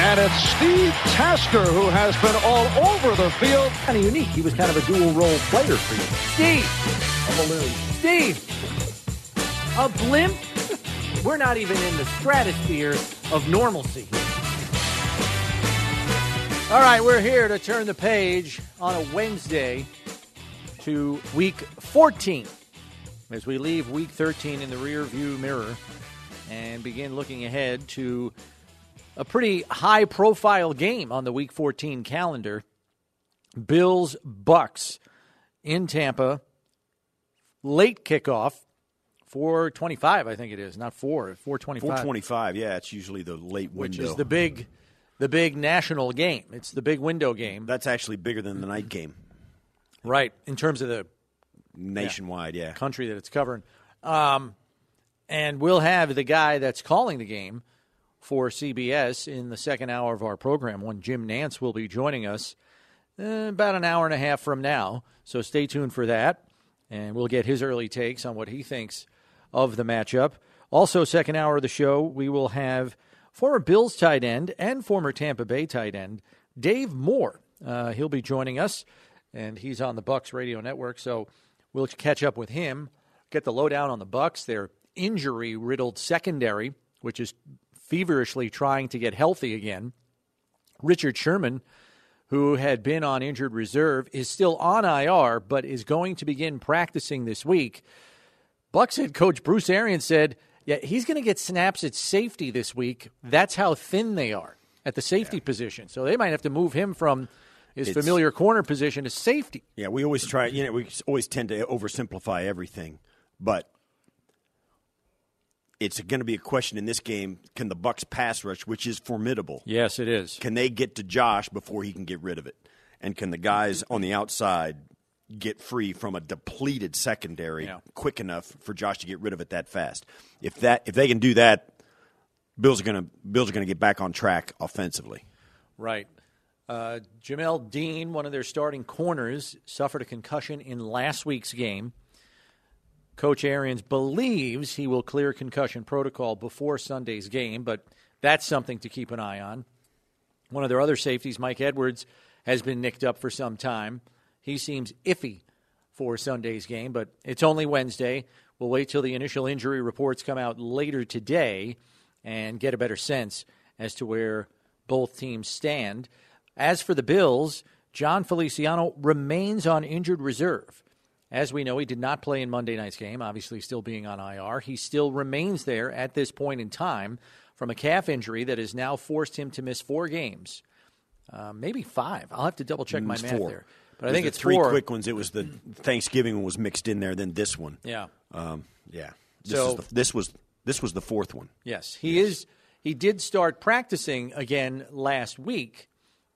And it's Steve Tasker who has been all over the field. Kind of unique. He was kind of a dual-role player for you. Steve! A balloon. Steve! A blimp? We're not even in the stratosphere of normalcy. All right, we're here to turn the page on a Wednesday to Week 14 as we leave Week 13 in the rear-view mirror and begin looking ahead to a pretty high-profile game on the Week 14 calendar. Bills-Bucks in Tampa. Late kickoff. 4:25, I think it is, not 4. 4:25. 4:25, yeah, it's usually the late window. Which is the big national game. It's the big window game. That's actually bigger than the night game. Right, in terms of the nationwide, yeah. country that it's covering. And we'll have the guy that's calling the game for CBS in the second hour of our program. One Jim Nantz will be joining us about an hour and a half from now. So stay tuned for that, and we'll get his early takes on what he thinks of the matchup. Also, second hour of the show, we will have former Bills tight end and former Tampa Bay tight end Dave Moore. He'll be joining us, and he's on the Bucs radio network. So we'll catch up with him, get the lowdown on the Bucs, their injury-riddled secondary, which is feverishly trying to get healthy again. Richard Sherman, who had been on injured reserve, is still on IR, but is going to begin practicing this week. Bucs head coach Bruce Arians said, yeah, he's going to get snaps at safety this week. That's how thin they are at the safety position. So they might have to move him from his familiar corner position to safety. Yeah, we always we always tend to oversimplify everything, but it's going to be a question in this game, can the Bucs pass rush, which is formidable. Yes, it is. Can they get to Josh before he can get rid of it? And can the guys on the outside get free from a depleted secondary quick enough for Josh to get rid of it that fast? If they can do that, Bills are going to get back on track offensively. Right. Jamel Dean, one of their starting corners, suffered a concussion in last week's game. Coach Arians believes he will clear concussion protocol before Sunday's game, but that's something to keep an eye on. One of their other safeties, Mike Edwards, has been nicked up for some time. He seems iffy for Sunday's game, but it's only Wednesday. We'll wait till the initial injury reports come out later today and get a better sense as to where both teams stand. As for the Bills, John Feliciano remains on injured reserve. As we know, he did not play in Monday night's game, obviously still being on IR. He still remains there at this point in time from a calf injury that has now forced him to miss 4 games. Maybe 5. I'll have to double-check my math 4. There. But I think it's 3 4. Quick ones. It was the Thanksgiving one was mixed in there, then this one. Yeah. Yeah. This was the 4th one. Yes. He did start practicing again last week,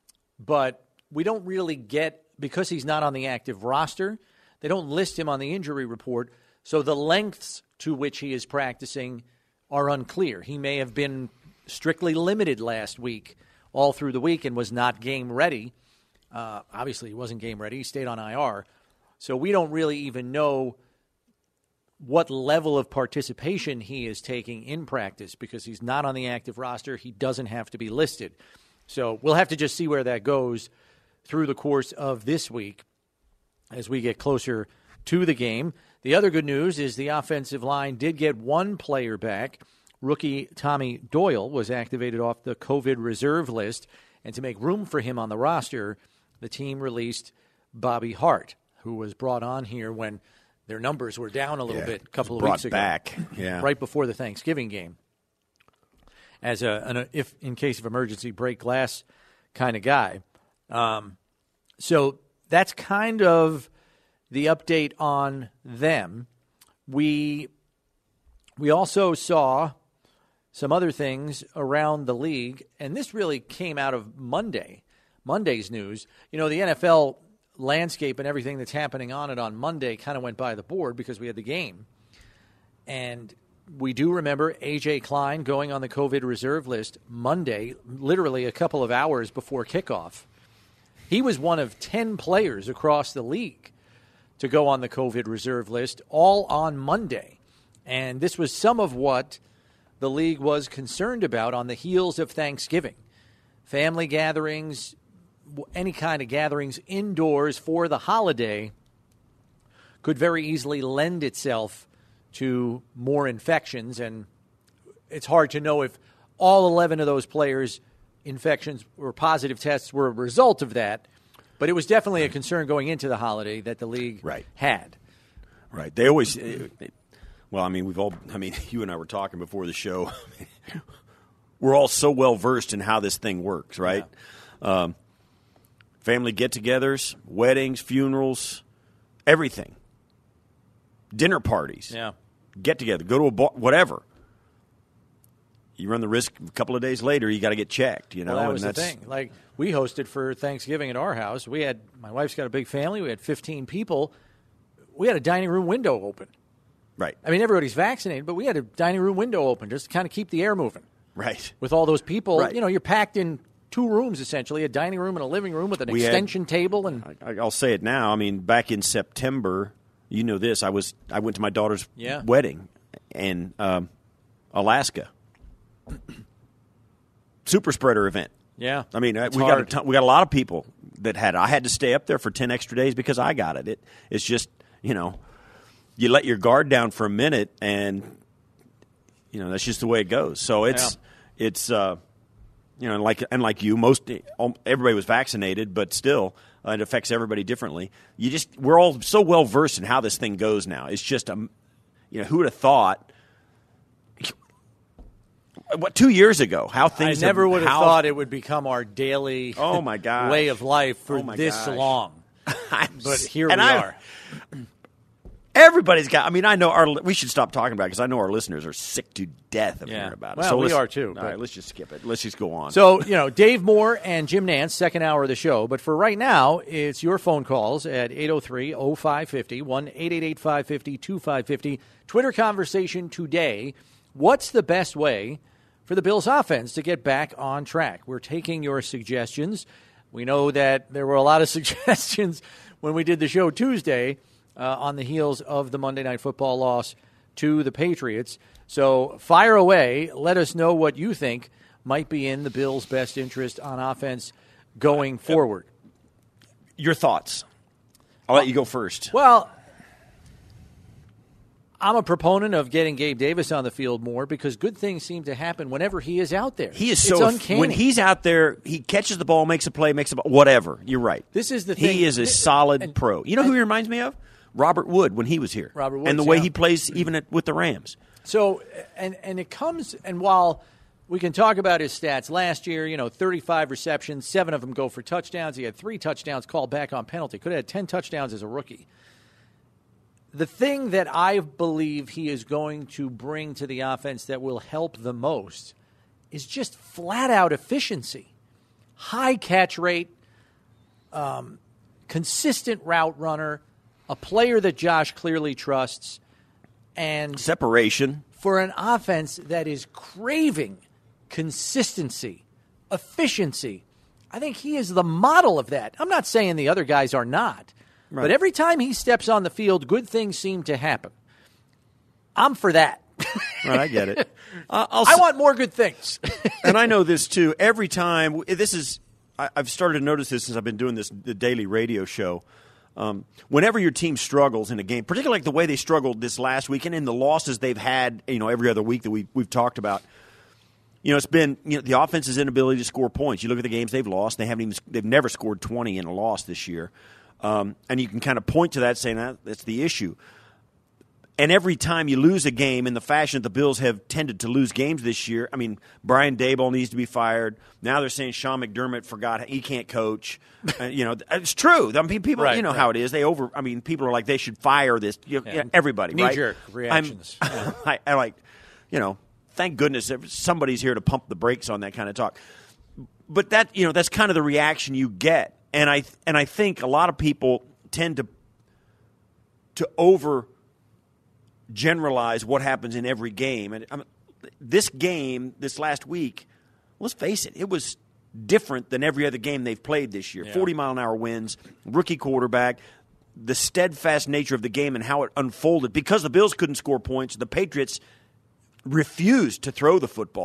but we don't really get, because he's not on the active roster, they don't list him on the injury report, so the lengths to which he is practicing are unclear. He may have been strictly limited last week, all through the week, and was not game ready. Obviously, he wasn't game ready. He stayed on IR. So we don't really even know what level of participation he is taking in practice because he's not on the active roster. He doesn't have to be listed. So we'll have to just see where that goes through the course of this week as we get closer to the game. The other good news is the offensive line did get one player back. Rookie Tommy Doyle was activated off the COVID reserve list, and to make room for him on the roster, the team released Bobby Hart, who was brought on here when their numbers were down a little bit a couple of weeks ago. Back, right before the Thanksgiving game, as if in case of emergency break glass kind of guy. So that's kind of the update on them. We also saw some other things around the league, and this really came out of Monday's news. You know, the NFL landscape and everything that's happening on it on Monday kind of went by the board because we had the game. And we do remember A.J. Klein going on the COVID reserve list Monday, literally a couple of hours before kickoff. He was one of 10 players across the league to go on the COVID reserve list, all on Monday. And this was some of what the league was concerned about on the heels of Thanksgiving. family gatherings, any kind of gatherings indoors for the holiday could very easily lend itself to more infections. And it's hard to know if all 11 of those players' infections or positive tests were a result of that. But it was definitely a concern going into the holiday that the league had. Right. They always well, I mean, you and I were talking before the show. We're all so well versed in how this thing works, right? Yeah. Family get-togethers, weddings, funerals, everything. Dinner parties. Yeah. Get together, go to a bar, whatever. You run the risk a couple of days later, you got to get checked, you know. Well, that was the thing. Like, we hosted for Thanksgiving at our house. My wife's got a big family. We had 15 people. We had a dining room window open. Right. I mean, everybody's vaccinated, but we had a dining room window open just to kind of keep the air moving. Right. With all those people, right. You're packed in 2 rooms, essentially, a dining room and a living room with an extension table. And I'll say it now. I mean, back in September, you know this, I went to my daughter's wedding in Alaska. Super spreader event. Yeah. I mean, we got a lot of people that had it. I had to stay up there for 10 extra days because I got it. It's just, you let your guard down for a minute, and that's just the way it goes. So it's like you, everybody was vaccinated, but still it affects everybody differently. We're all so well versed in how this thing goes now. It's just who would have thought? What, 2 years ago? How things? I never would have thought it would become our daily way of life for this long. But here we are. Everybody's got. I mean, I know we should stop talking about it because I know our listeners are sick to death of hearing about it. Well, so we are too. All right, let's just skip it. Let's just go on. So, Dave Moore and Jim Nantz, second hour of the show. But for right now, it's your phone calls at 803-0550, 1-888-550-2550. Twitter conversation today. What's the best way for the Bills offense to get back on track? We're taking your suggestions. We know that there were a lot of suggestions when we did the show Tuesday on the heels of the Monday Night Football loss to the Patriots. So fire away. Let us know what you think might be in the Bills' best interest on offense going forward. Your thoughts. I'll let you go first. Well, I'm a proponent of getting Gabe Davis on the field more because good things seem to happen whenever he is out there. He is it's uncanny. When he's out there, he catches the ball, makes a play, whatever. You're right. This is the thing. He is a solid pro. You know who he reminds me of? Robert Wood when he was here. Robert Woods, and the way he plays even with the Rams. So, and it comes, and while we can talk about his stats last year, 35 receptions, 7 of them go for touchdowns. He had 3 touchdowns called back on penalty. Could have had 10 touchdowns as a rookie. The thing that I believe he is going to bring to the offense that will help the most is just flat-out efficiency. High catch rate, consistent route runner, a player that Josh clearly trusts, and separation. For an offense that is craving consistency, efficiency, I think he is the model of that. I'm not saying the other guys are not. Right. But every time he steps on the field, good things seem to happen. I'm for that. Right, I get it. I want more good things. And I know this, too. Every time, I've started to notice this since I've been doing the daily radio show. Whenever your team struggles in a game, particularly like the way they struggled this last week and in the losses they've had, every other week that we've talked about, it's been the offense's inability to score points. You look at the games they've lost; they've never scored 20 in a loss this year. And you can kind of point to that, saying that's the issue. And every time you lose a game in the fashion that the Bills have tended to lose games this year, I mean, Brian Daboll needs to be fired. Now they're saying Sean McDermott forgot he can't coach. It's true. I mean, people, how it is. People are like they should fire this. Everybody, right? Knee-jerk reactions. I thank goodness somebody's here to pump the brakes on that kind of talk. But that's kind of the reaction you get. And I think a lot of people tend to over generalize what happens in every game. And this game, this last week, let's face it, it was different than every other game they've played this year. 40-mile-an-hour winds, rookie quarterback, the steadfast nature of the game and how it unfolded. Because the Bills couldn't score points, the Patriots refused to throw the football.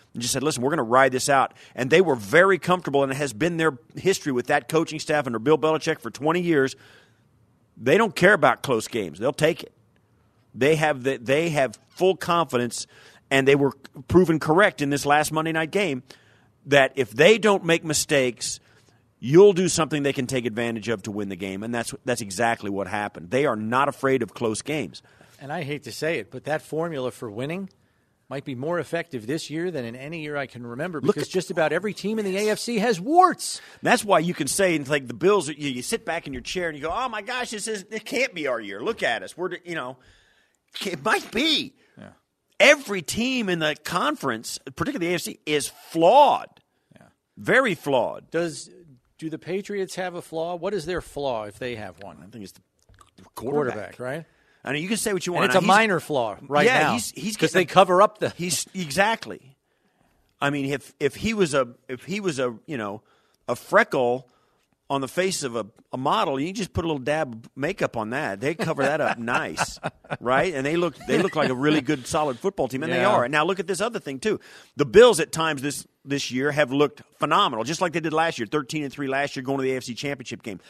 and just said, listen, we're going to ride this out. And they were very comfortable, and it has been their history with that coaching staff under Bill Belichick for 20 years. They don't care about close games. They'll take it. They have full confidence, and they were proven correct in this last Monday night game that if they don't make mistakes, you'll do something they can take advantage of to win the game, and that's exactly what happened. They are not afraid of close games. And I hate to say it, but that formula for winning might be more effective this year than in any year I can remember because just about every team in the AFC has warts. That's why you can say, like the Bills, you sit back in your chair and you go, oh, my gosh, it can't be our year. Look at us. It might be. Yeah. Every team in the conference, particularly the AFC, is flawed. Yeah. Very flawed. Do the Patriots have a flaw? What is their flaw if they have one? I think it's the quarterback, right? I mean, you can say what you want. And it's a minor flaw now. Yeah, he's because they cover up the. He's exactly. I mean, if he was a freckle on the face of a model, you just put a little dab of makeup on that. They cover that up nice, right? And they look like a really good, solid football team, and they are. And now look at this other thing too. The Bills at times this year have looked phenomenal, just like they did last year, 13-3 last year, going to the AFC Championship game.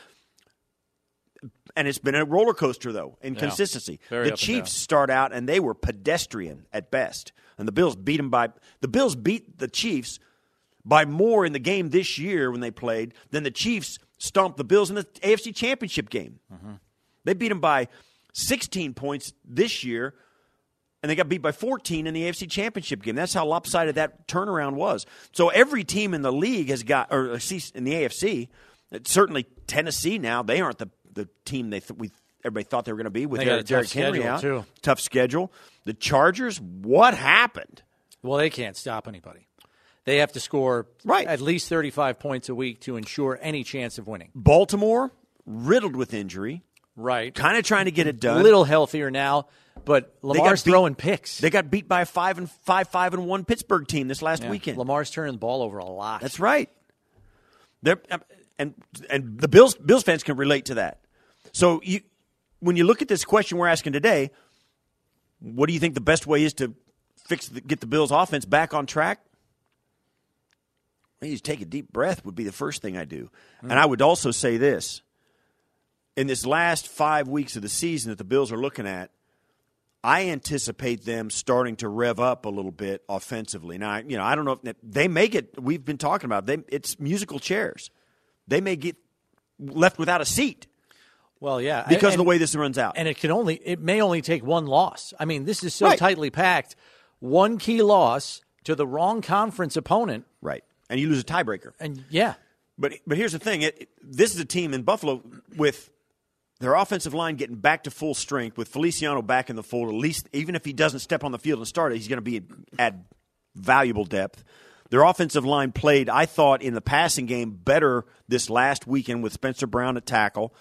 And it's been a roller coaster, though, in consistency. The Chiefs start out, and they were pedestrian at best. And the Bills beat the Chiefs by more in the game this year when they played than the Chiefs stomped the Bills in the AFC Championship game. Mm-hmm. They beat them by 16 points this year, and they got beat by 14 in the AFC Championship game. That's how lopsided that turnaround was. So every team in the league has got, or in the AFC, certainly Tennessee now, they aren't the team everybody thought they were going to be with Derrick Henry out. Too. Tough schedule. The Chargers, what happened? Well, they can't stop anybody. They have to score at least 35 points a week to ensure any chance of winning. Baltimore, riddled with injury. Right. Kind of trying to get it done. A little healthier now, but Lamar's throwing picks. They got beat by a 5-1 Pittsburgh team this last weekend. Lamar's turning the ball over a lot. That's right. And the Bills fans can relate to that. So when you look at this question we're asking today, what do you think the best way is to get the Bills' offense back on track? You just take a deep breath would be the first thing I do. And I would also say this. In this last 5 weeks of the season that the Bills are looking at, I anticipate them starting to rev up a little bit offensively. Now, I don't know if they may get, we've been talking about, it's musical chairs. They may get left without a seat. Well, yeah. Because of the way this runs out. And it may only take one loss. I mean, this is so tightly packed. One key loss to the wrong conference opponent. Right. And you lose a tiebreaker. And yeah. But here's the thing. This is a team in Buffalo with their offensive line getting back to full strength, with Feliciano back in the fold, at least even if he doesn't step on the field and start it, he's going to add valuable depth. Their offensive line played, I thought, in the passing game better this last weekend with Spencer Brown at tackle.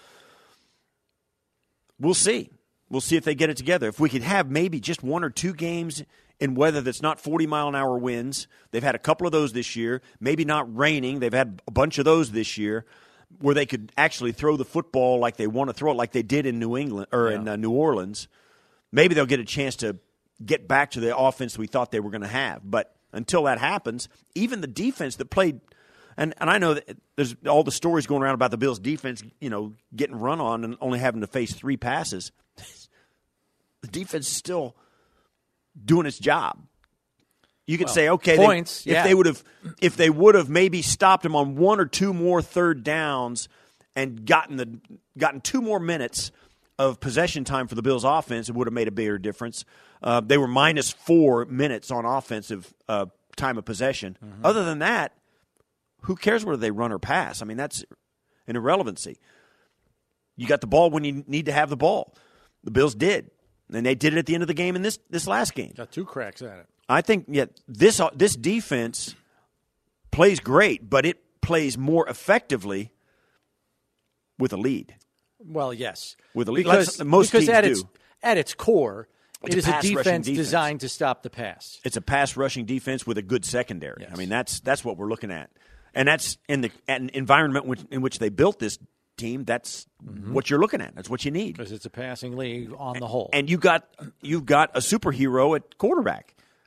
We'll see. We'll see if they get it together. If we could have maybe just one or two games in weather that's not 40-mile-an-hour winds. They've had a couple of those this year. Maybe not raining. They've had a bunch of those this year where they could actually throw the football like they want to throw it, like they did in New England or in New Orleans. Maybe they'll get a chance to get back to the offense we thought they were going to have. But until that happens, even the defense that played – and I know that there's all the stories going around about the Bills' defense, getting run on and only having to face 3 passes. The defense is still doing its job. You could say, okay, points, if they would have maybe stopped them on 1 or 2 more third downs and gotten 2 more minutes of possession time for the Bills' offense, it would have made a bigger difference. They were minus 4 minutes on offensive time of possession. Mm-hmm. Other than that, who cares whether they run or pass? I mean, that's an irrelevancy. You got the ball when you need to have the ball. The Bills did, and they did it at the end of the game in this last game. Got 2 cracks at it. I think this defense plays great, but it plays more effectively with a lead. Well, yes. With a lead. Because most teams do. At its core, it is a defense designed to stop the pass. It's a pass-rushing defense with a good secondary. Yes. I mean, that's what we're looking at. And that's in the environment in which they built this team, that's what you're looking at. That's what you need. Because it's a passing league on the whole. And you've got a superhero at quarterback. Yep.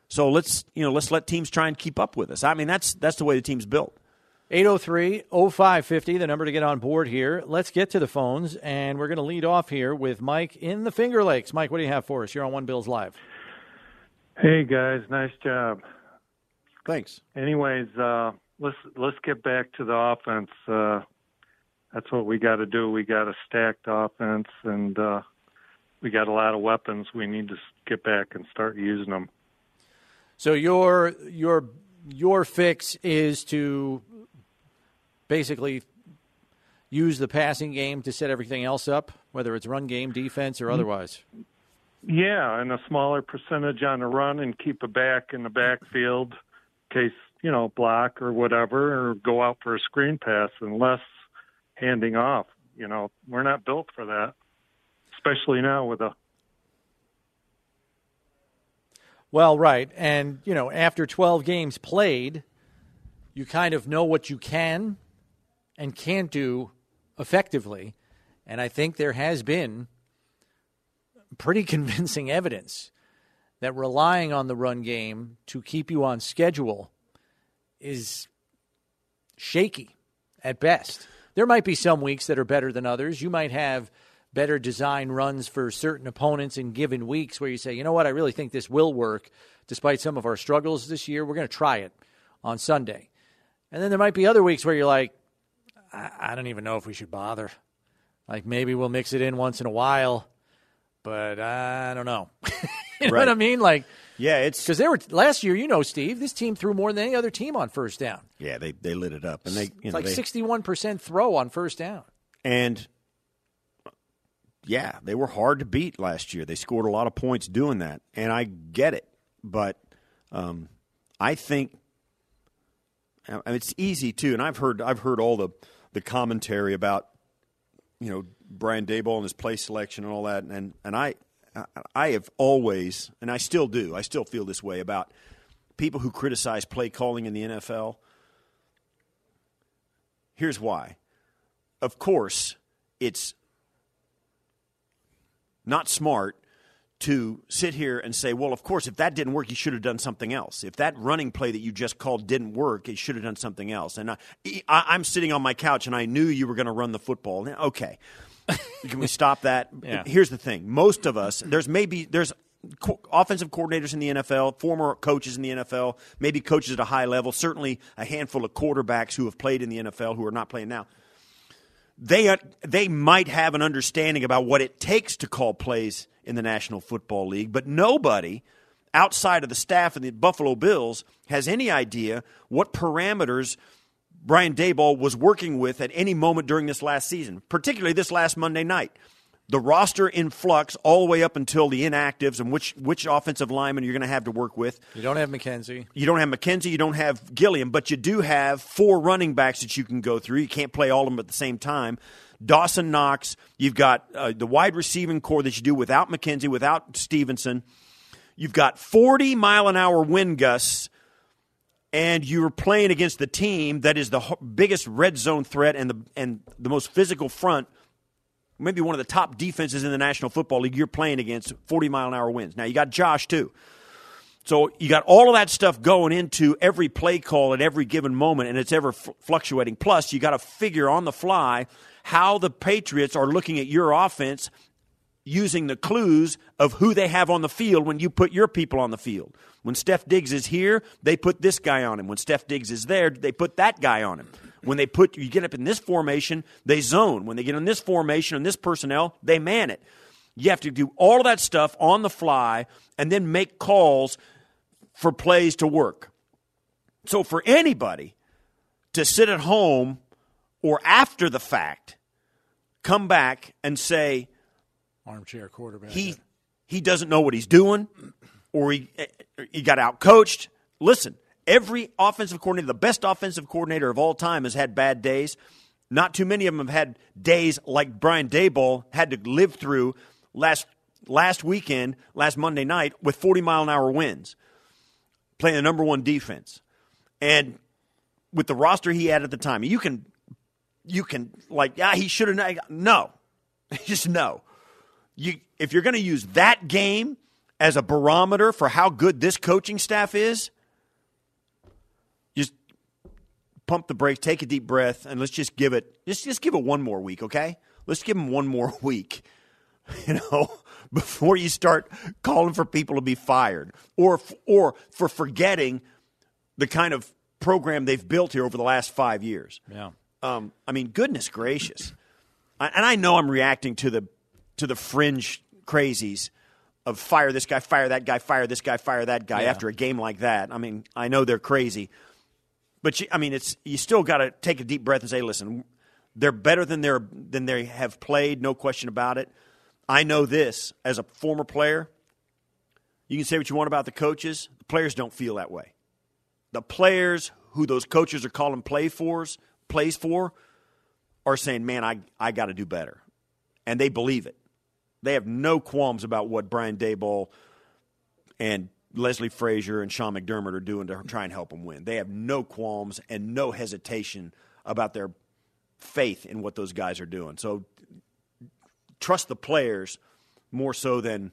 So let's let teams try and keep up with us. I mean, that's the way the team's built. 803-0550, the number to get on board here. Let's get to the phones, and we're going to lead off here with Mike in the Finger Lakes. Mike, what do you have for us? You're on One Bills Live. Hey, guys. Nice job. Thanks. Anyways, let's get back to the offense. That's what we got to do. We got a stacked offense, and we got a lot of weapons. We need to get back and start using them. So your fix is to basically use the passing game to set everything else up, whether it's run game, defense, or otherwise. Yeah, and a smaller percentage on the run and keep a back in the backfield in case, block or whatever, or go out for a screen pass and less handing off. We're not built for that, especially now with a... Well, right. And, after 12 games played, you kind of know what you can and can't do effectively. And I think there has been pretty convincing evidence that relying on the run game to keep you on schedule is shaky at best. There might be some weeks that are better than others. You might have better design runs for certain opponents in given weeks where you say, you know what, I really think this will work despite some of our struggles this year. We're going to try it on Sunday. And then there might be other weeks where you're like, I don't even know if we should bother. Like maybe we'll mix it in once in a while, but I don't know. You know what I mean? Like, yeah, it's because last year, Steve, this team threw more than any other team on first down. Yeah, they lit it up, and it's 61% throw on first down. And yeah, they were hard to beat last year. They scored a lot of points doing that, and I get it. But I think it's easy too. And I've heard all the commentary about Brian Daboll and his play selection and all that. And I have always, and I still do, I still feel this way about people who criticize play calling in the NFL. Here's why. Of course, it's not smart to sit here and say, well, of course, if that didn't work, you should have done something else. If that running play that you just called didn't work, you should have done something else. And I'm sitting on my couch, and I knew you were going to run the football. Okay. Can we stop that? Yeah. Here's the thing. Most of us, there's offensive coordinators in the NFL, former coaches in the NFL, maybe coaches at a high level, certainly a handful of quarterbacks who have played in the NFL who are not playing now. They might have an understanding about what it takes to call plays in the National Football League, but nobody outside of the staff in the Buffalo Bills has any idea what parameters Brian Daboll was working with at any moment during this last season, particularly this last Monday night. The roster in flux all the way up until the inactives and which offensive lineman you're going to have to work with. You don't have McKenzie. You don't have McKenzie. You don't have Gilliam, but you do have 4 running backs that you can go through. You can't play all of them at the same time. Dawson Knox. You've got the wide receiving core that you do without McKenzie, without Stevenson. You've got 40-mile-an-hour wind gusts, and you're playing against the team that is the biggest red zone threat and the most physical front, maybe one of the top defenses in the National Football League. You're playing against 40-mile-an-hour winds. Now, you got Josh, too. So you got all of that stuff going into every play call at every given moment, and it's ever fluctuating. Plus, you got to figure on the fly how the Patriots are looking at your offense using the clues of who they have on the field when you put your people on the field. When Steph Diggs is here, they put this guy on him. When Steph Diggs is there, they put that guy on him. When you get up in this formation, they zone. When they get in this formation and this personnel, they man it. You have to do all of that stuff on the fly and then make calls for plays to work. So for anybody to sit at home or after the fact, come back and say, armchair quarterback, he doesn't know what he's doing, or he got out-coached. Listen, every offensive coordinator, the best offensive coordinator of all time, has had bad days. Not too many of them have had days like Brian Daboll had to live through last weekend, last Monday night, with 40-mile-an-hour winds, playing the number one defense. And with the roster he had at the time, you can he should have. No. Just no. If you're going to use that game as a barometer for how good this coaching staff is, just pump the brakes, take a deep breath, and let's just give it one more week, okay? Let's give them one more week, before you start calling for people to be fired or for forgetting the kind of program they've built here over the last 5 years. Yeah. Goodness gracious. And I know I'm reacting to the fringe crazies of fire this guy, fire that guy, fire this guy, fire that guy after a game like that. I mean, I know they're crazy. But, you still got to take a deep breath and say, listen, they're better than they have played, no question about it. I know this as a former player. You can say what you want about the coaches. The players don't feel that way. The players who those coaches are calling plays for are saying, man, I got to do better. And they believe it. They have no qualms about what Brian Daboll and Leslie Frazier and Sean McDermott are doing to try and help them win. They have no qualms and no hesitation about their faith in what those guys are doing. So trust the players more so than,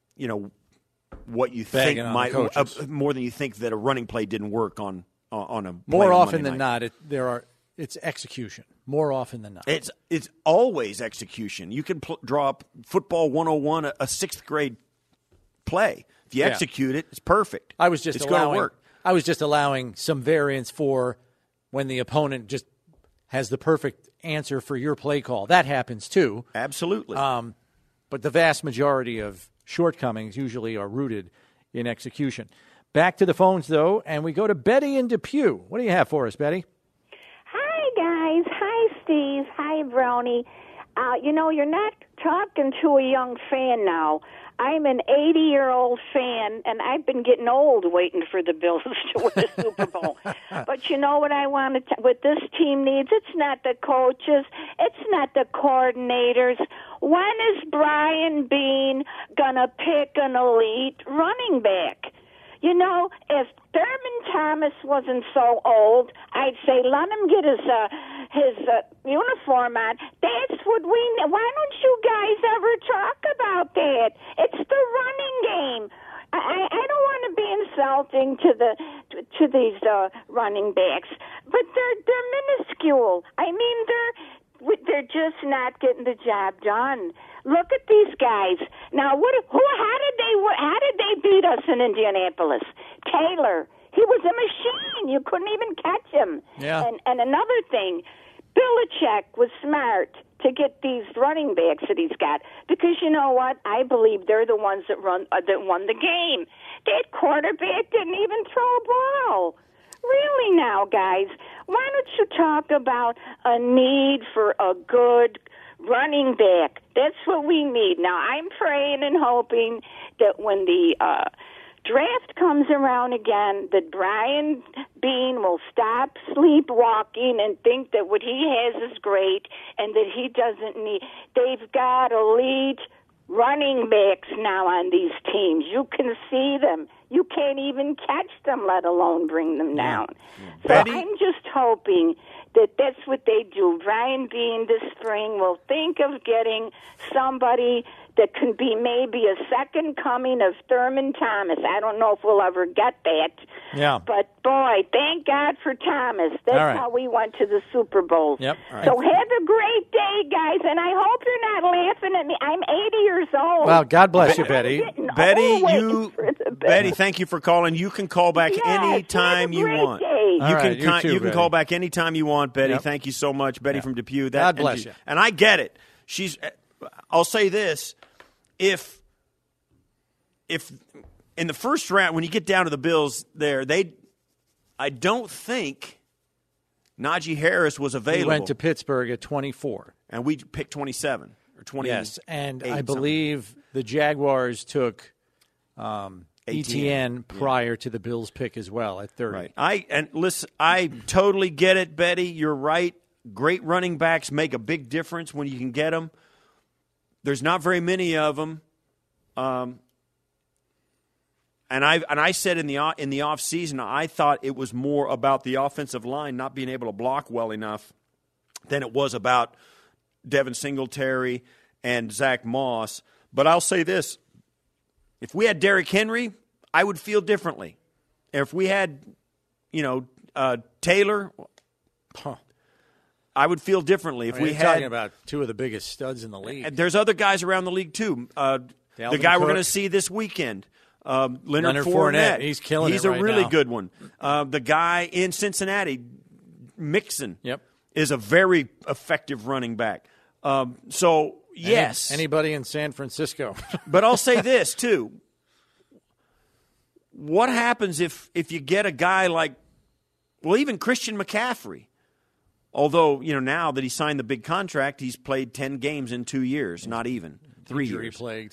what you think might more than you think that a running play didn't work on a more often than not. It's execution. More often than not, it's always execution. You can draw up football 101, a sixth grade play. If you execute it, it's perfect. It's going to work. I was just allowing some variance for when the opponent just has the perfect answer for your play call. That happens too. Absolutely. But the vast majority of shortcomings usually are rooted in execution. Back to the phones, though, and we go to Betty in Depew. What do you have for us, Betty? Hi, guys. Hi, Steve. Hi, Brownie. You're not talking to a young fan now. I'm an 80-year-old fan, and I've been getting old waiting for the Bills to win the Super Bowl. But you know what I want to what this team needs? It's not the coaches. It's not the coordinators. When is Brian Beane going to pick an elite running back? If Thurman Thomas wasn't so old, I'd say let him get his uniform on. That's what we need. Why don't you guys ever talk about that? It's the running game. I don't want to be insulting to these running backs, but they're minuscule. They're just not getting the job done. Look at these guys. Now, how did they beat us in Indianapolis? Taylor, he was a machine. You couldn't even catch him. Yeah. And another thing, Belichick was smart to get these running backs that he's got because you know what? I believe they're the ones that won the game. That quarterback didn't even throw a ball. Really now, guys, why don't you talk about a need for a good running back? That's what we need. Now, I'm praying and hoping that when the draft comes around again, that Brian Beane will stop sleepwalking and think that what he has is great and that he doesn't need. They've got elite running backs now on these teams. You can see them. You can't even catch them, let alone bring them down. So Betty? I'm just hoping that that's what they do. Brian Beane this spring will think of getting somebody that can be maybe a second coming of Thurman Thomas. I don't know if we'll ever get that. Yeah. But, boy, thank God for Thomas. That's right. how we went to the Super Bowl. Yep. All right. So have a great day, guys, and I hope you're not laughing at me. I'm 80 years old. Well, God bless you, Betty. Betty, thank you for calling. You can call back anytime you want. You can call back anytime you want, Betty. Yep. Thank you so much, Betty from Depew. God bless you. And I get it. I'll say this. If in the first round, when you get down to the Bills there, I don't think Najee Harris was available. He went to Pittsburgh at 24. And we picked 27 or 20. Yes, and I believe the Jaguars took ETN prior to the Bills pick as well at 30. Right. I totally get it, Betty. You're right. Great running backs make a big difference when you can get them. There's not very many of them. And I said in the off season, I thought it was more about the offensive line not being able to block well enough than it was about Devin Singletary and Zach Moss. But I'll say this: If we had Derrick Henry, I would feel differently. If we had, Taylor, I would feel differently. If we you're had talking about two of the biggest studs in the league. There's other guys around the league too. The guy we're going to see this weekend, Leonard Fournette. He's killing He's it right a really now. good one. The guy in Cincinnati, Mixon, Yep. is a very effective running back. So, yes. Anybody in San Francisco. But I'll say this, too. What happens if you get a guy like, even Christian McCaffrey? Although, now that he signed the big contract, he's played 10 games in 2 years, not even 3 years. Injury-plagued.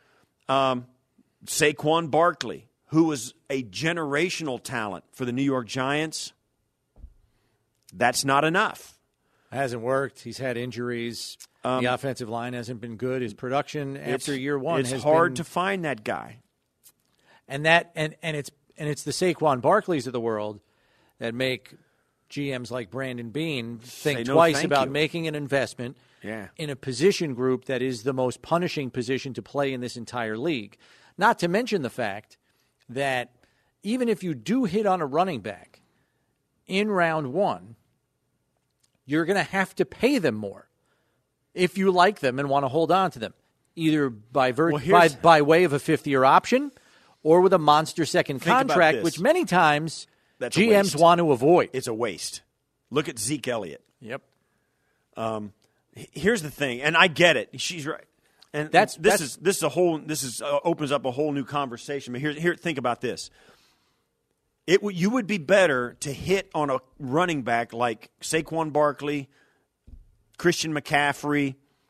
Saquon Barkley, who was a generational talent for the New York Giants, that's not enough. Hasn't worked. He's had injuries. The offensive line hasn't been good. His production after year one has been... It's hard to find that guy. And it's the Saquon Barkleys of the world that make GMs like Brandon Beane think twice about making an investment in a position group that is the most punishing position to play in this entire league. Not to mention the fact that even if you do hit on a running back in round one, you're going to have to pay them more if you like them and want to hold on to them, either by way of a fifth-year option or with a monster second contract, which many times GMs want to avoid. It's a waste. Look at Zeke Elliott. Yep. Here's the thing, and I get it. She's right. And this opens up a whole new conversation. But here, think about this. You would be better to hit on a running back like Saquon Barkley, Christian McCaffrey,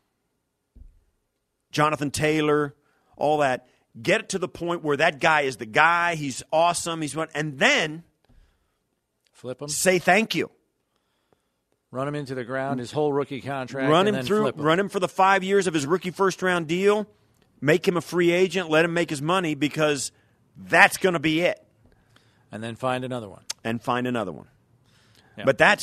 Jonathan Taylor, all that. Get it to the point where that guy is the guy. He's awesome. And then flip him. Say thank you. Run him into the ground, his whole rookie contract. Run him for the 5 years of his rookie first-round deal. Make him a free agent. Let him make his money because that's going to be it. And then find another one. Yeah. But that's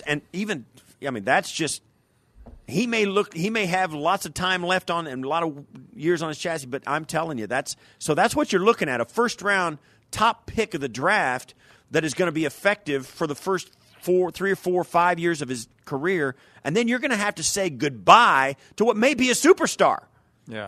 just he may have lots of time left on and a lot of years on his chassis, but I'm telling you that's what you're looking at, a first-round top pick of the draft that is going to be effective for the first 3 or 4 or 5 years of his career, and then you're going to have to say goodbye to what may be a superstar. Yeah.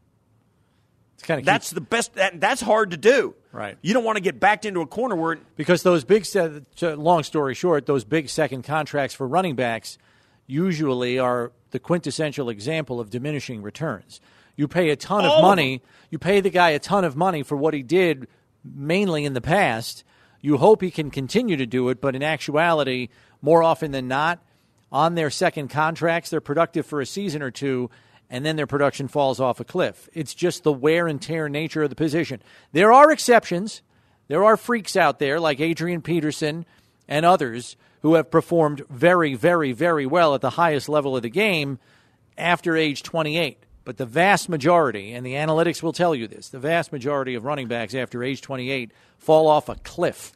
That's the best. That's hard to do. Right. You don't want to get backed into a corner where because those big. Long story short, those big second contracts for running backs usually are the quintessential example of diminishing returns. You pay a ton of money. You pay the guy a ton of money for what he did, mainly in the past. You hope he can continue to do it, but in actuality, more often than not, on their second contracts, they're productive for a season or two, and then their production falls off a cliff. It's just the wear and tear nature of the position. There are exceptions. There are freaks out there like Adrian Peterson and others who have performed very, very, very well at the highest level of the game after age 28. But the vast majority, and the analytics will tell you this, the vast majority of running backs after age 28 fall off a cliff.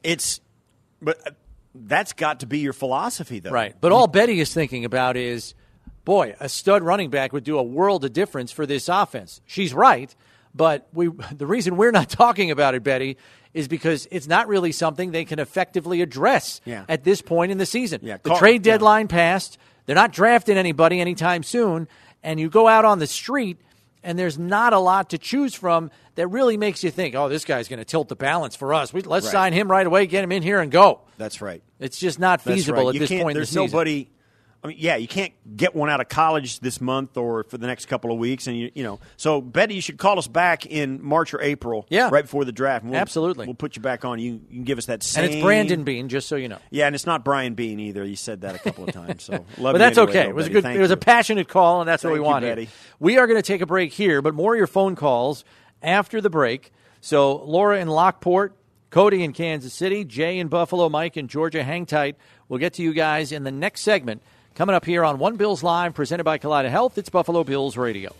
But that's got to be your philosophy, though. Right. But all Betty is thinking about is, boy, a stud running back would do a world of difference for this offense. She's right, but the reason we're not talking about it, Betty, is because it's not really something they can effectively address at this point in the season. Yeah, the trade deadline passed. They're not drafting anybody anytime soon. And you go out on the street, and there's not a lot to choose from that really makes you think, oh, this guy's going to tilt the balance for us. Let's sign him right away, get him in here, and go. That's right. It's just not feasible at this point in the season. There's nobody – I mean, you can't get one out of college this month or for the next couple of weeks. And So, Betty, you should call us back in March or April right before the draft. Absolutely. We'll put you back on. You can give us that same – And it's Brandon Beane, just so you know. Yeah, and it's not Brian Beane either. You said that a couple of times. So but that's okay. It was It was a passionate call, and that's what we want here. We are going to take a break here, but more of your phone calls after the break. So, Laura in Lockport, Cody in Kansas City, Jay in Buffalo, Mike in Georgia. Hang tight. We'll get to you guys in the next segment. Coming up here on One Bills Live, presented by Kaleida Health, it's Buffalo Bills Radio.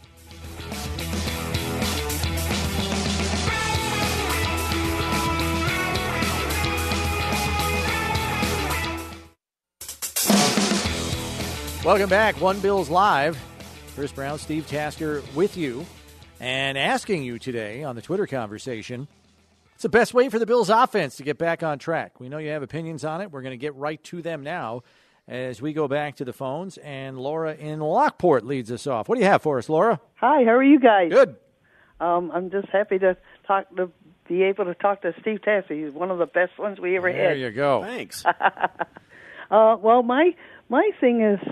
Welcome back, One Bills Live. Chris Brown, Steve Tasker with you. and asking you today on the Twitter conversation, what's the best way for the Bills offense to get back on track? We know you have opinions on it. We're going to get right to them now as we go back to the phones, and Laura in Lockport leads us off. What do you have for us, Laura? Hi, how are you guys? Good. I'm just happy to be able to talk to Steve Tasker. He's one of the best ones we ever had. There you go. Thanks. Well, my thing is,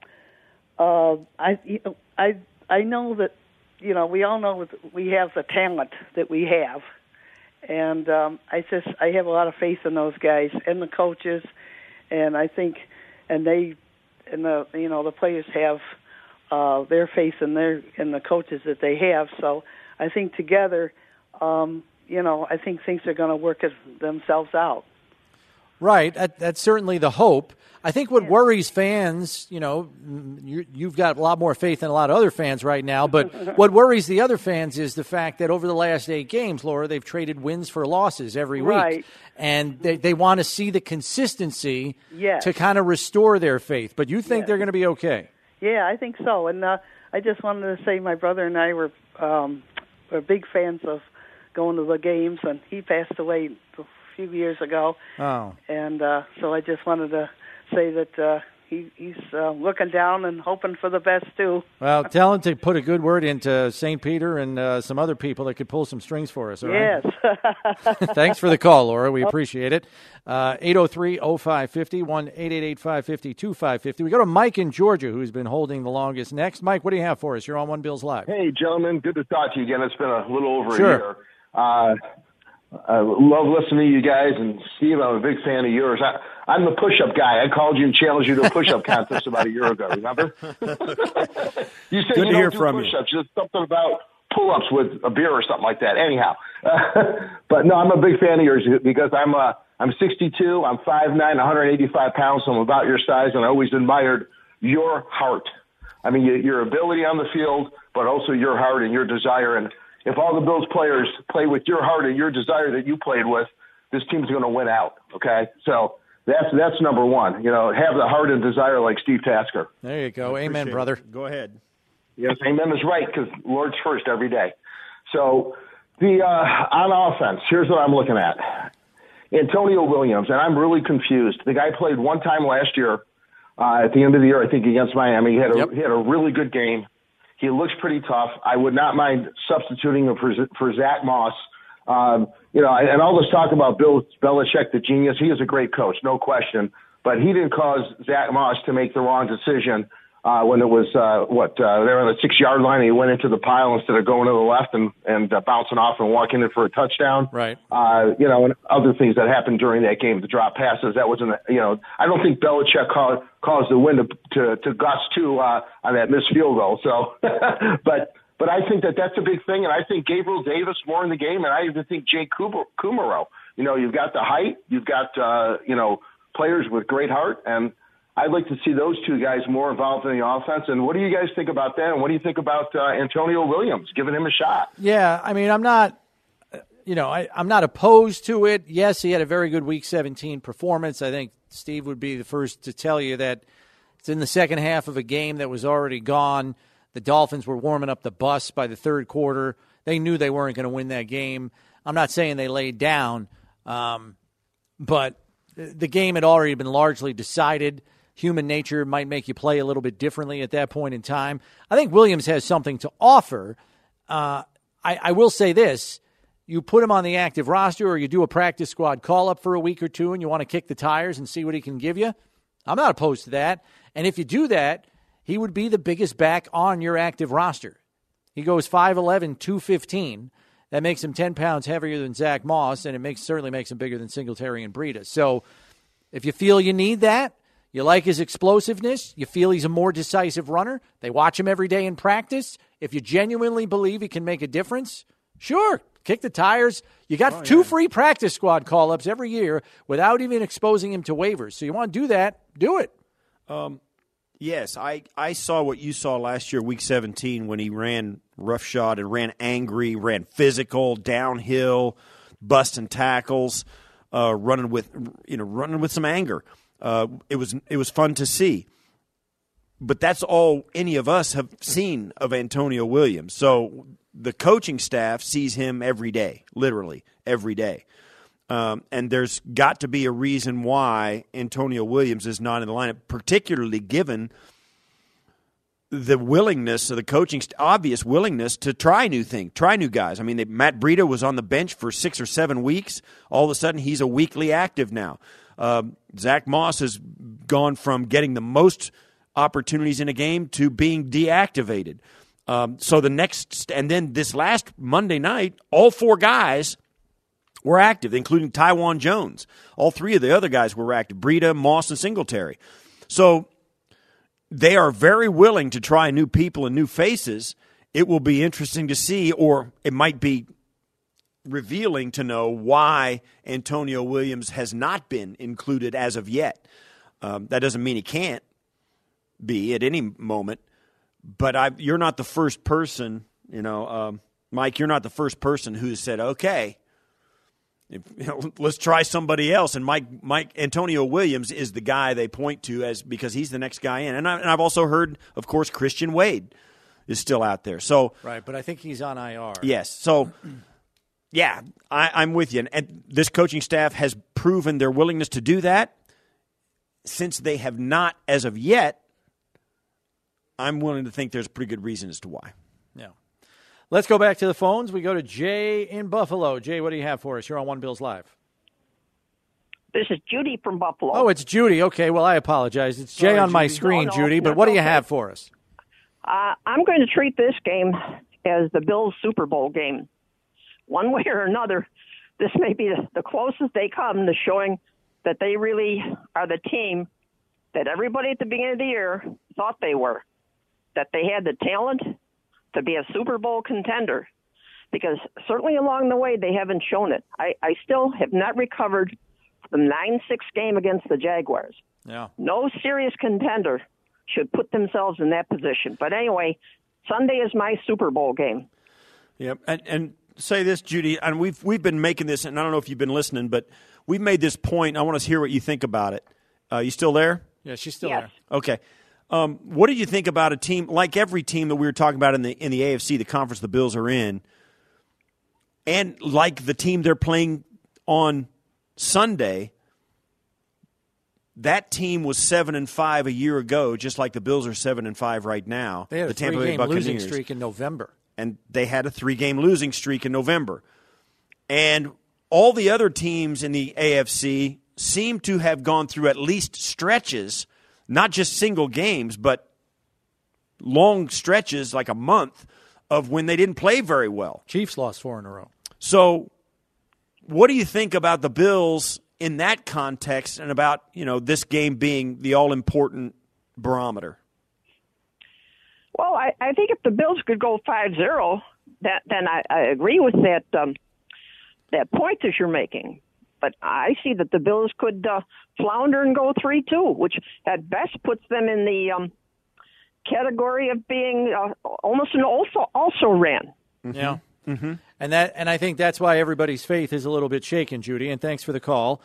I know that, you know, we all know that we have the talent that we have, and I have a lot of faith in those guys and the coaches, and I think, the players have their faith in the coaches that they have. So I think together, I think things are going to work themselves out. Right. That's certainly the hope. I think what worries fans, you've got a lot more faith than a lot of other fans right now, but what worries the other fans is the fact that over the last 8 games, Laura, they've traded wins for losses every week. Right. And they want to see the consistency to kind of restore their faith. But you think they're going to be okay? Yeah, I think so. And I just wanted to say my brother and I were big fans of going to the games, and he passed away a few years ago. Oh. And so I just wanted to say that he's looking down and hoping for the best, too. Well, tell him to put a good word into St. Peter and some other people that could pull some strings for us, all right? Yes. Thanks for the call, Laura. We appreciate it. 803-0550, 1-888-550-2550. We go to Mike in Georgia, who's been holding the longest. Next, Mike, what do you have for us? You're on One Bills Live. Hey, gentlemen. Good to talk to you again. It's been a little over a Sure. year. I love listening to you guys, and Steve, I'm a big fan of yours. I'm the push-up guy. I called you and challenged you to a push-up contest about a year ago, remember? You said Good you to hear don't do from you. push-ups, just something about pull-ups with a beer or something like that. Anyhow, but no, I'm a big fan of yours because I'm 62, I'm 5'9", 185 pounds, so I'm about your size, and I always admired your heart. I mean, your ability on the field, but also your heart and your desire. And if all the Bills players play with your heart and your desire that you played with, this team's going to win out, okay? So that's number one. Have the heart and desire like Steve Tasker. There you go. Amen, brother. Go ahead. Yes, amen is right because Lord's first every day. So on offense, here's what I'm looking at. Antonio Williams, and I'm really confused. The guy played one time last year at the end of the year, I think, against Miami. He had a really good game. He looks pretty tough. I would not mind substituting him for Zach Moss. And all this talk about Bill Belichick, the genius, he is a great coach, no question. But he didn't cause Zach Moss to make the wrong decision when it was, they were on the 6-yard line and he went into the pile instead of going to the left and bouncing off and walking in for a touchdown. Right. And other things that happened during that game, the drop passes, that wasn't, I don't think Belichick caused the win to Gus too on that missed field goal. So, but I think that's a big thing, and I think Gabriel Davis more in the game, and I even think Jake Kumerow. You've got the height, you've got players with great heart, and I'd like to see those two guys more involved in the offense. And what do you guys think about that? And what do you think about Antonio Williams, giving him a shot? Yeah, I mean, I'm not opposed to it. Yes, he had a very good Week 17 performance. I think Steve would be the first to tell you that it's in the second half of a game that was already gone. The Dolphins were warming up the bus by the third quarter. They knew they weren't going to win that game. I'm not saying they laid down, but the game had already been largely decided. Human nature might make you play a little bit differently at that point in time. I think Williams has something to offer. I will say this. You put him on the active roster or you do a practice squad call-up for a week or two and you want to kick the tires and see what he can give you, I'm not opposed to that. And if you do that, he would be the biggest back on your active roster. He goes 5'11", 215. That makes him 10 pounds heavier than Zach Moss, and it certainly makes him bigger than Singletary and Breida. So if you feel you need that, you like his explosiveness, you feel he's a more decisive runner, they watch him every day in practice, if you genuinely believe he can make a difference, sure, kick the tires. You got 2 free practice squad call-ups every year without even exposing him to waivers. So you want to do that, do it. Yes, I saw what you saw last year, Week 17, when he ran roughshod and ran angry, ran physical, downhill, busting tackles, running with some anger. It was fun to see. But that's all any of us have seen of Antonio Williams. So the coaching staff sees him every day, literally every day. And there's got to be a reason why Antonio Williams is not in the lineup, particularly given the willingness of the coaching, obvious willingness to try new things, try new guys. I mean, Matt Breida was on the bench for 6 or 7 weeks. All of a sudden, he's a weekly active now. Zach Moss has gone from getting the most opportunities in a game to being deactivated. So the next, and then this last Monday night, all 4 guys were active, including Tywan Jones. All 3 of the other guys were active, Breida, Moss, and Singletary. So they are very willing to try new people and new faces. It will be interesting to see, or it might be revealing to know why Antonio Williams has not been included as of yet. That doesn't mean he can't be at any moment, but you're not the first person, Mike, you're not the first person who said, okay, let's try somebody else. And Antonio Williams is the guy they point to because he's the next guy in. And I've also heard, of course, Christian Wade is still out there. So right, but I think he's on IR. Yes. So, yeah, I'm with you. And this coaching staff has proven their willingness to do that. Since they have not, as of yet, I'm willing to think there's a pretty good reason as to why. Yeah. Let's go back to the phones. We go to Jay in Buffalo. Jay, what do you have for us? You're on One Bills Live. This is Judy from Buffalo. Oh, it's Judy. Okay, well, I apologize. It's Jay on my screen, Judy, but what do you have for us? I'm going to treat this game as the Bills' Super Bowl game. One way or another, this may be the closest they come to showing that they really are the team that everybody at the beginning of the year thought they were, that they had the talent to be a Super Bowl contender, because certainly along the way they haven't shown it. I still have not recovered from the 9-6 game against the Jaguars. Yeah. No serious contender should put themselves in that position. But anyway, Sunday is my Super Bowl game. Yep, and say this, Judy, and we've been making this, and I don't know if you've been listening, but we've made this point. I want to hear what you think about it. You still there? Yeah, she's still there. Okay. What did you think about a team like every team that we were talking about in the AFC, the conference the Bills are in, and like the team they're playing on Sunday? That team was 7-5 a year ago, just like the Bills are 7-5 right now. They had a 3-game losing streak in November, and they had a 3-game losing streak in November, and all the other teams in the AFC seem to have gone through at least stretches. Not just single games, but long stretches, like a month, of when they didn't play very well. Chiefs lost 4 in a row. So what do you think about the Bills in that context and about, this game being the all-important barometer? Well, I think if the Bills could go 5-0, then I agree with that point that you're making. But I see that the Bills could flounder and go 3-2, which at best puts them in the category of being almost an also ran. Mm-hmm. Yeah, mm-hmm. And I think that's why everybody's faith is a little bit shaken, Judy. And thanks for the call.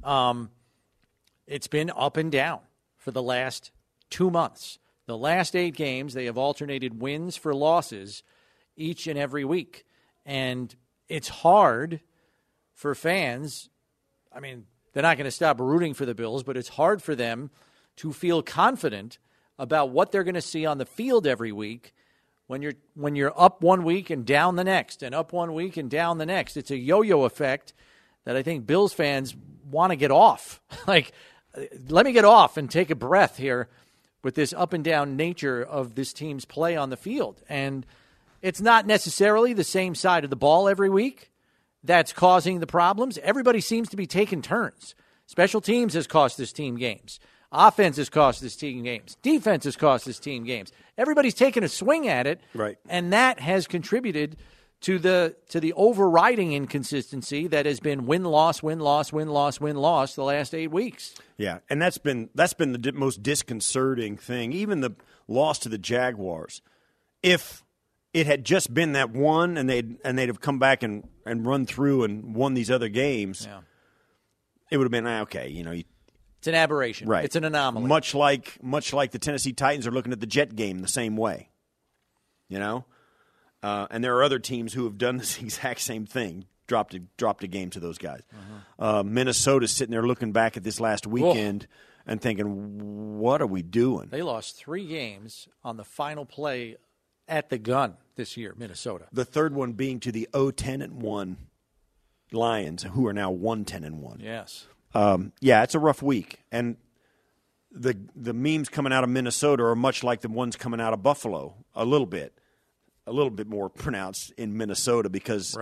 It's been up and down for the last 2 months. The last 8 games, they have alternated wins for losses each and every week, and it's hard for fans. I mean, they're not going to stop rooting for the Bills, but it's hard for them to feel confident about what they're going to see on the field every week when you're up 1 week and down the next, and up 1 week and down the next. It's a yo-yo effect that I think Bills fans want to get off. Like, let me get off and take a breath here with this up and down nature of this team's play on the field. And it's not necessarily the same side of the ball every week that's causing the problems. Everybody seems to be taking turns. Special teams has cost this team games. Offense has cost this team games. Defense has cost this team games. Everybody's taking a swing at it, right? And that has contributed to the overriding inconsistency that has been win-loss, win-loss, win-loss, win-loss the last 8 weeks. Yeah, and that's been the most disconcerting thing. Even the loss to the Jaguars, if it had just been that one, and they'd have come back and run through and won these other games, it would have been okay. It's an aberration, right? It's an anomaly. Much like the Tennessee Titans are looking at the Jet game the same way. And there are other teams who have done this exact same thing, dropped a game to those guys. Minnesota's sitting there looking back at this last weekend and thinking, what are we doing? They lost 3 games on the final play at the gun this year, Minnesota. The third one being to the 0-10-1 Lions, who are now 1-10-1. Yes. Yeah, it's a rough week. And the memes coming out of Minnesota are much like the ones coming out of Buffalo, a little bit more pronounced in Minnesota because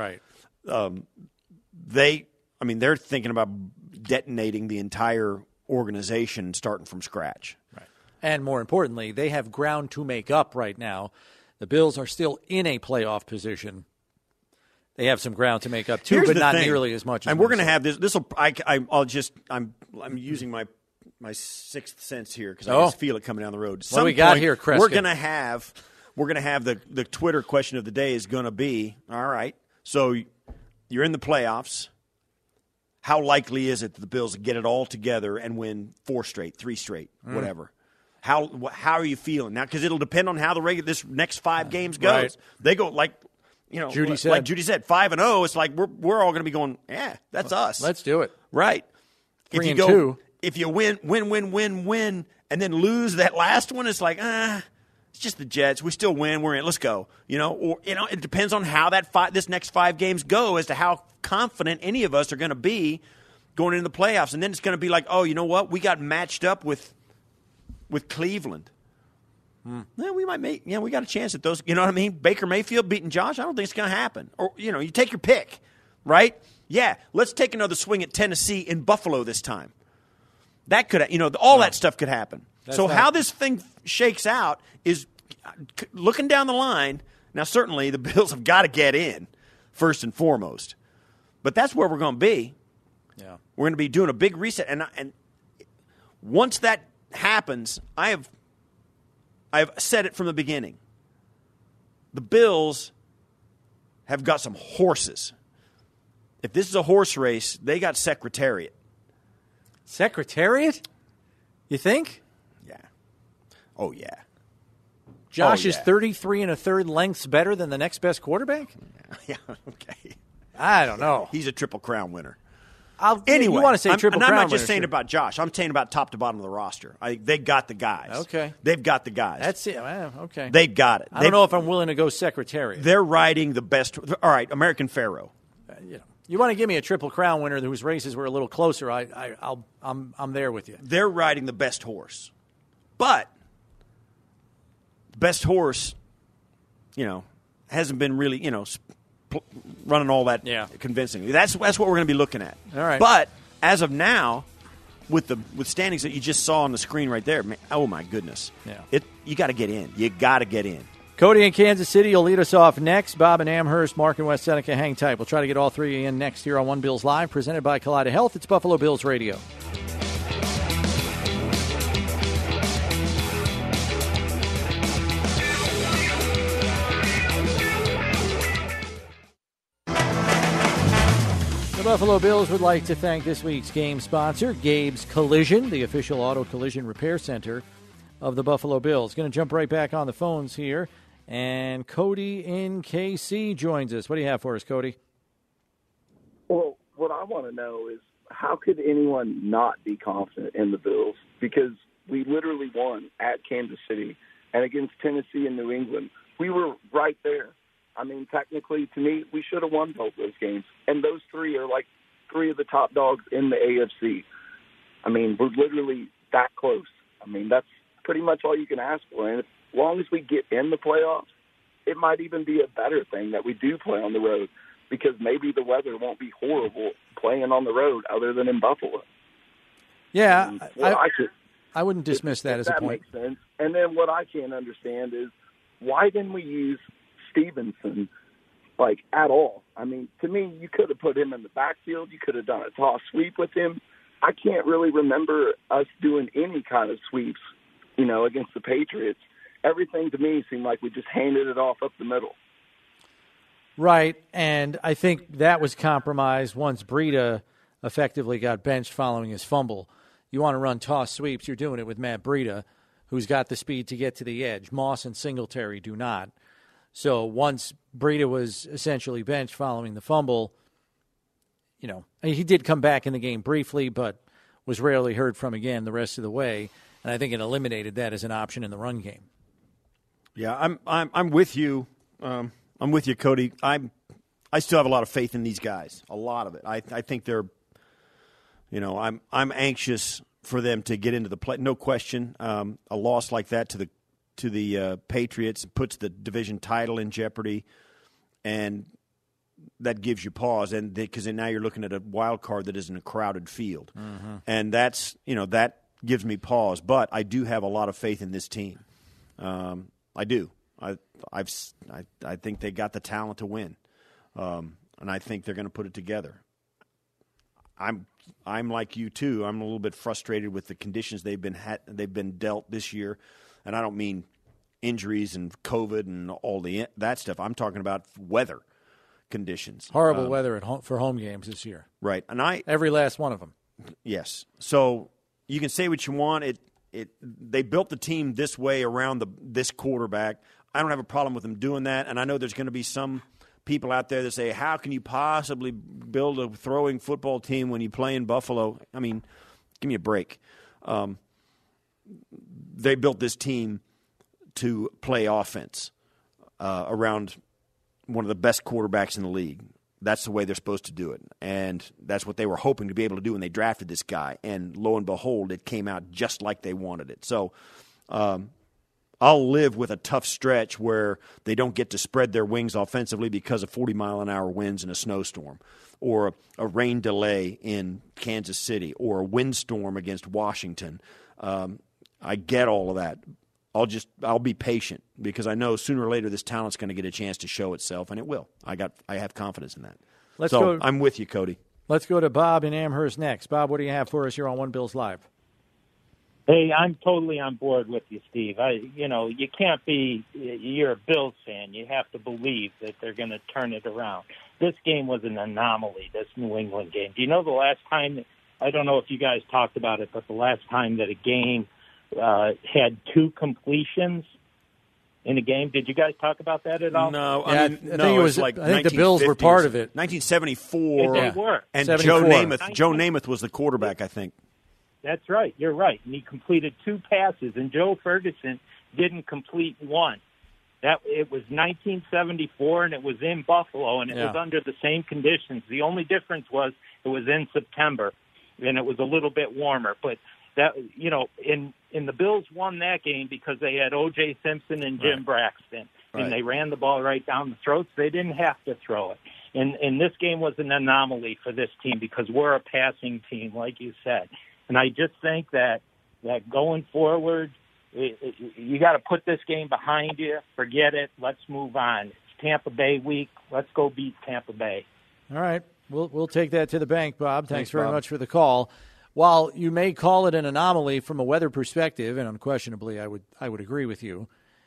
they're thinking about detonating the entire organization starting from scratch. Right. And more importantly, they have ground to make up right now. The Bills are still in a playoff position. They have some ground to make up too, but not nearly as much. And we're going to have this. I'm using my sixth sense here because I just feel it coming down the road. What do we got here, Chris? We're going to have the Twitter question of the day is going to be, all right, so you're in the playoffs. How likely is it that the Bills get it all together and win 4 straight, 3 straight, whatever? How are you feeling now? Because it'll depend on how this next 5 games goes. Right. They go like Judy said, 5-0. It's like we're all going to be going, yeah, that's us. Let's do it. Right. 3-2. If you win, and then lose that last one, it's like, it's just the Jets. We still win. We're in. Let's go. It depends on how this next 5 games go as to how confident any of us are going to be going into the playoffs. And then it's going to be like, oh, you know what? We got matched up with Cleveland. Well, we might we got a chance at those. You know what I mean? Baker Mayfield beating Josh, I don't think it's going to happen. Or, you take your pick, right? Yeah, let's take another swing at Tennessee in Buffalo this time. That could, that stuff could happen. How this thing shakes out is looking down the line. Now, certainly the Bills have got to get in first and foremost, but that's where we're going to be. Yeah, we're going to be doing a big reset, and once that happens, I've said it from the beginning. The Bills have got some horses. If this is a horse race, they got Secretariat. Secretariat? You think? Yeah. Oh, yeah. Josh is 33 1/3 lengths better than the next best quarterback? Yeah, okay. I don't know. He's a Triple Crown winner. Anyway, you want to say Triple Crown I'm not winner, just saying about Josh. I'm saying about top to bottom of the roster. They got the guys. Okay. They've got the guys. That's it. Okay. They've got it. I don't know if I'm willing to go Secretariat. They're riding the best. All right, American Pharoah. You want to give me a Triple Crown winner whose races were a little closer, I'm there with you. They're riding the best horse. But the best horse, hasn't been really, running all that convincingly. That's what we're going to be looking at. All right. But as of now, with standings that you just saw on the screen right there, man, oh my goodness. Yeah. You got to get in. You got to get in. Cody in Kansas City will lead us off next. Bob in Amherst, Mark in West Seneca, hang tight. We'll try to get all 3 in next here on One Bills Live, presented by Kaleida Health. It's Buffalo Bills Radio. The Buffalo Bills would like to thank this week's game sponsor, Gabe's Collision, the official auto collision repair center of the Buffalo Bills. Going to jump right back on the phones here. And Cody in KC joins us. What do you have for us, Cody? Well, what I want to know is how could anyone not be confident in the Bills? Because we literally won at Kansas City and against Tennessee and New England. We were right there. I mean, technically, to me, we should have won both those games. And those 3 are like 3 of the top dogs in the AFC. I mean, we're literally that close. I mean, that's pretty much all you can ask for. And as long as we get in the playoffs, it might even be a better thing that we do play on the road because maybe the weather won't be horrible playing on the road other than in Buffalo. Yeah, I wouldn't dismiss that as a point. That makes sense. And then what I can't understand is why didn't we use Stevenson at all? I mean, to me, you could have put him in the backfield. You could have done a toss sweep with him. I can't really remember us doing any kind of sweeps, against the Patriots. Everything to me seemed like we just handed it off up the middle. Right, and I think that was compromised once Breida effectively got benched following his fumble. You want to run toss sweeps, you're doing it with Matt Breida, who's got the speed to get to the edge. Moss and Singletary do not. So once Breida was essentially benched following the fumble, he did come back in the game briefly, but was rarely heard from again the rest of the way. And I think it eliminated that as an option in the run game. Yeah, I'm with you. I'm with you, Cody. I still have a lot of faith in these guys. A lot of it. I think they're. I'm anxious for them to get into the play. No question. A loss like that to the Patriots puts the division title in jeopardy, and that gives you pause. And because now you're looking at a wild card that is in a crowded field, and that gives me pause. But I do have a lot of faith in this team. I do. I think they got the talent to win, and I think they're going to put it together. I'm like you too. I'm a little bit frustrated with the conditions they've been dealt this year, and I don't mean injuries and COVID and all that stuff. I'm talking about weather conditions. Horrible weather for home games this year. Right, and every last one of them. Yes. So you can say what you want. They built the team this way around this quarterback. I don't have a problem with them doing that, and I know there's going to be some people out there that say, how can you possibly build a throwing football team when you play in Buffalo? I mean, give me a break. They built this team to play offense around one of the best quarterbacks in the league. That's the way they're supposed to do it, and that's what they were hoping to be able to do when they drafted this guy. And lo and behold, it came out just like they wanted it. So I'll live with a tough stretch where they don't get to spread their wings offensively because of 40-mile-an-hour winds in a snowstorm, or a rain delay in Kansas City, or a windstorm against Washington. I get all of that. I'll be patient because I know sooner or later this talent's going to get a chance to show itself, and it will. I have confidence in that. I'm with you, Cody. Let's go to Bob in Amherst next. Bob, what do you have for us here on One Bills Live? Hey, I'm totally on board with you, Steve. You can't be. You're a Bills fan. You have to believe that they're going to turn it around. This game was an anomaly. This New England game. Do you know the last time? I don't know if you guys talked about it, but the last time that a game had 2 completions in a game. Did you guys talk about that at all? No, I think it was like I think the Bills were part of it. 1974. They were. And 74. Joe Namath was the quarterback, I think. That's right. You're right. And he completed 2 passes, and Joe Ferguson didn't complete 1. It was 1974, and it was in Buffalo, and it was under the same conditions. The only difference was it was in September, and it was a little bit warmer. But that in the Bills won that game because they had O.J. Simpson and Jim Braxton, and they ran the ball right down the throats. They didn't have to throw it. And this game was an anomaly for this team because we're a passing team, like you said. And I just think that going forward, you got to put this game behind you. Forget it. Let's move on. It's Tampa Bay week. Let's go beat Tampa Bay. All right. We'll take that to the bank, Bob. Thanks very much for the call. While you may call it an anomaly from a weather perspective, and unquestionably I would agree with you,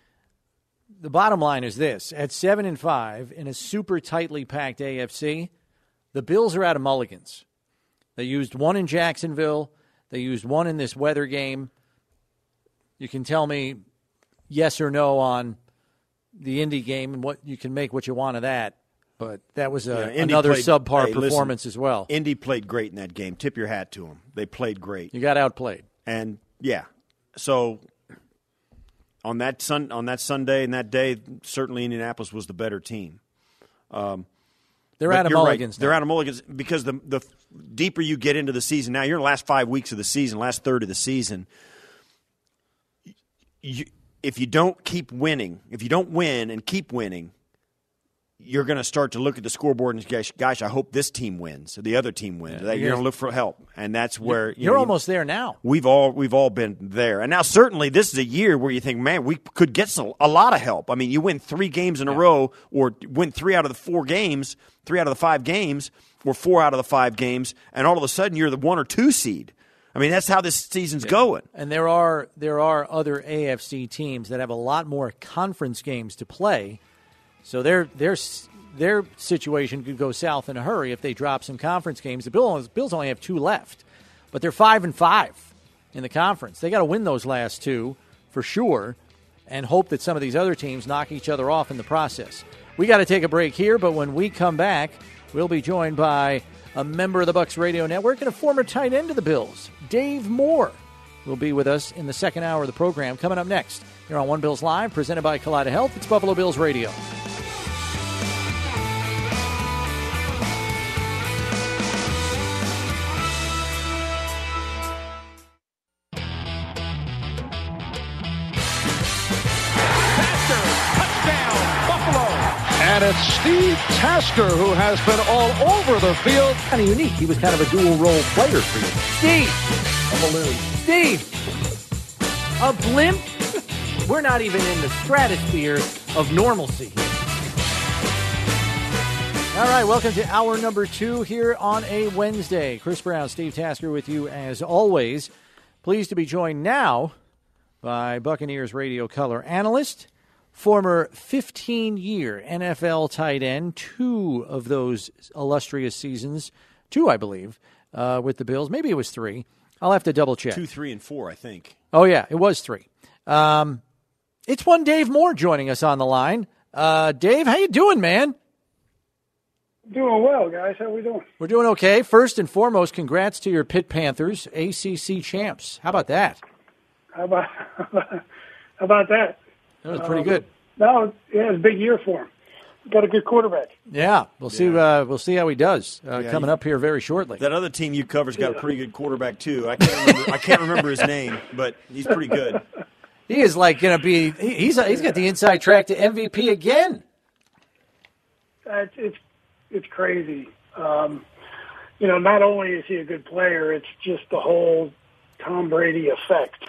the bottom line is this. At 7-5 in a super tightly packed AFC, the Bills are out of mulligans. They used 1 in Jacksonville. They used 1 in this weather game. You can tell me yes or no on the Indy game, and what you can make what you want of that. But that was another subpar performance as well. Indy played great in that game. Tip your hat to them. They played great. You got outplayed. And, so on that Sunday and that day, certainly Indianapolis was the better team. They're out of mulligans. Right. They're out of mulligans because the deeper you get into the season, now you're in the last 5 weeks of the season, last third of the season. If you don't keep winning, if you don't win and keep winning, you're going to start to look at the scoreboard and gosh, I hope this team wins, or the other team wins. You're going to look for help, and that's where you're almost there now. We've all been there, and now certainly this is a year where you think, man, we could get a lot of help. I mean, you win 3 games in a row, or win 3 out of the 4 games, 3 out of the 5 games, or 4 out of the 5 games, and all of a sudden you're the 1 or 2 seed. I mean, that's how this season's going. And there are other AFC teams that have a lot more conference games to play. So their situation could go south in a hurry if they drop some conference games. The Bills only have 2 left, but they're 5-5 in the conference. They got to win those last 2 for sure. and hope that some of these other teams knock each other off in the process. We got to take a break here, but when we come back, we'll be joined by a member of the Bucs Radio Network and a former tight end of the Bills, Dave Moore, will be with us in the second hour of the program. Coming up next here on One Bills Live, presented by Kaleida Health. It's Buffalo Bills Radio. And it's Steve Tasker who has been all over the field. Kind of unique. He was kind of a dual-role player for you. Steve! A balloon. Steve! A blimp? We're not even in the stratosphere of normalcy here. All right, welcome to hour number 2 here on a Wednesday. Chris Brown, Steve Tasker with you as always. Pleased to be joined now by Buccaneers radio color analyst, former 15-year NFL tight end, 2 of those illustrious seasons, 2, I believe, with the Bills. Maybe it was 3. I'll have to double-check. 2, 3, and 4, I think. Oh, yeah, it was 3. It's one Dave Moore joining us on the line. Dave, how you doing, man? Doing well, guys. How we doing? We're doing okay. First and foremost, congrats to your Pitt Panthers, ACC champs. How about that? How about that? That was pretty good. No, yeah, it's a big year for him. Got a good quarterback. Yeah, we'll see. We'll see how he does coming up here very shortly. That other team you cover's got a pretty good quarterback too. I can't remember his name, but he's pretty good. He is like going to be. He's got the inside track to MVP again. It's crazy. Not only is he a good player, it's just the whole Tom Brady effect.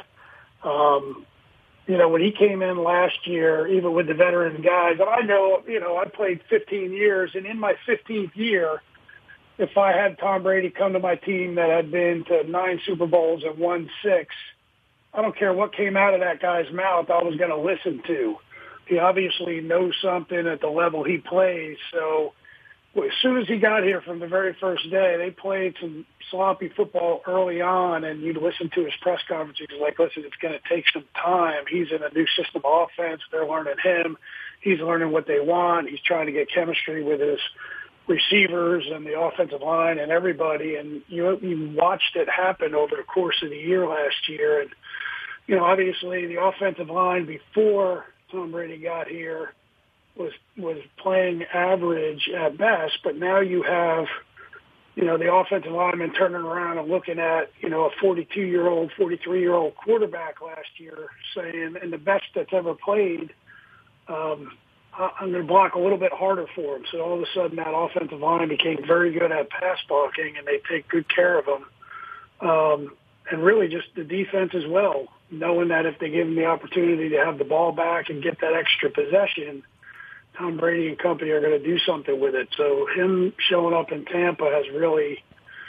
When he came in last year, even with the veteran guys, and I know, I played 15 years, and in my 15th year, if I had Tom Brady come to my team that had been to 9 Super Bowls and won 6, I don't care what came out of that guy's mouth, I was going to listen to. He obviously knows something at the level he plays, so as soon as he got here from the very first day, they played some sloppy football early on, and you'd listen to his press conference. He's like, listen, it's going to take some time. He's in a new system of offense. They're learning him. He's learning what they want. He's trying to get chemistry with his receivers and the offensive line and everybody. And you watched it happen over the course of the year last year. And, obviously the offensive line before Tom Brady got here was playing average at best, but now you have, the offensive lineman turning around and looking at, a 42-year-old, 43-year-old quarterback last year saying, and the best that's ever played, I'm going to block a little bit harder for him. So all of a sudden that offensive line became very good at pass blocking, and they take good care of him. And really just the defense as well, knowing that if they give him the opportunity to have the ball back and get that extra possession, Tom Brady and company are going to do something with it. So him showing up in Tampa has really,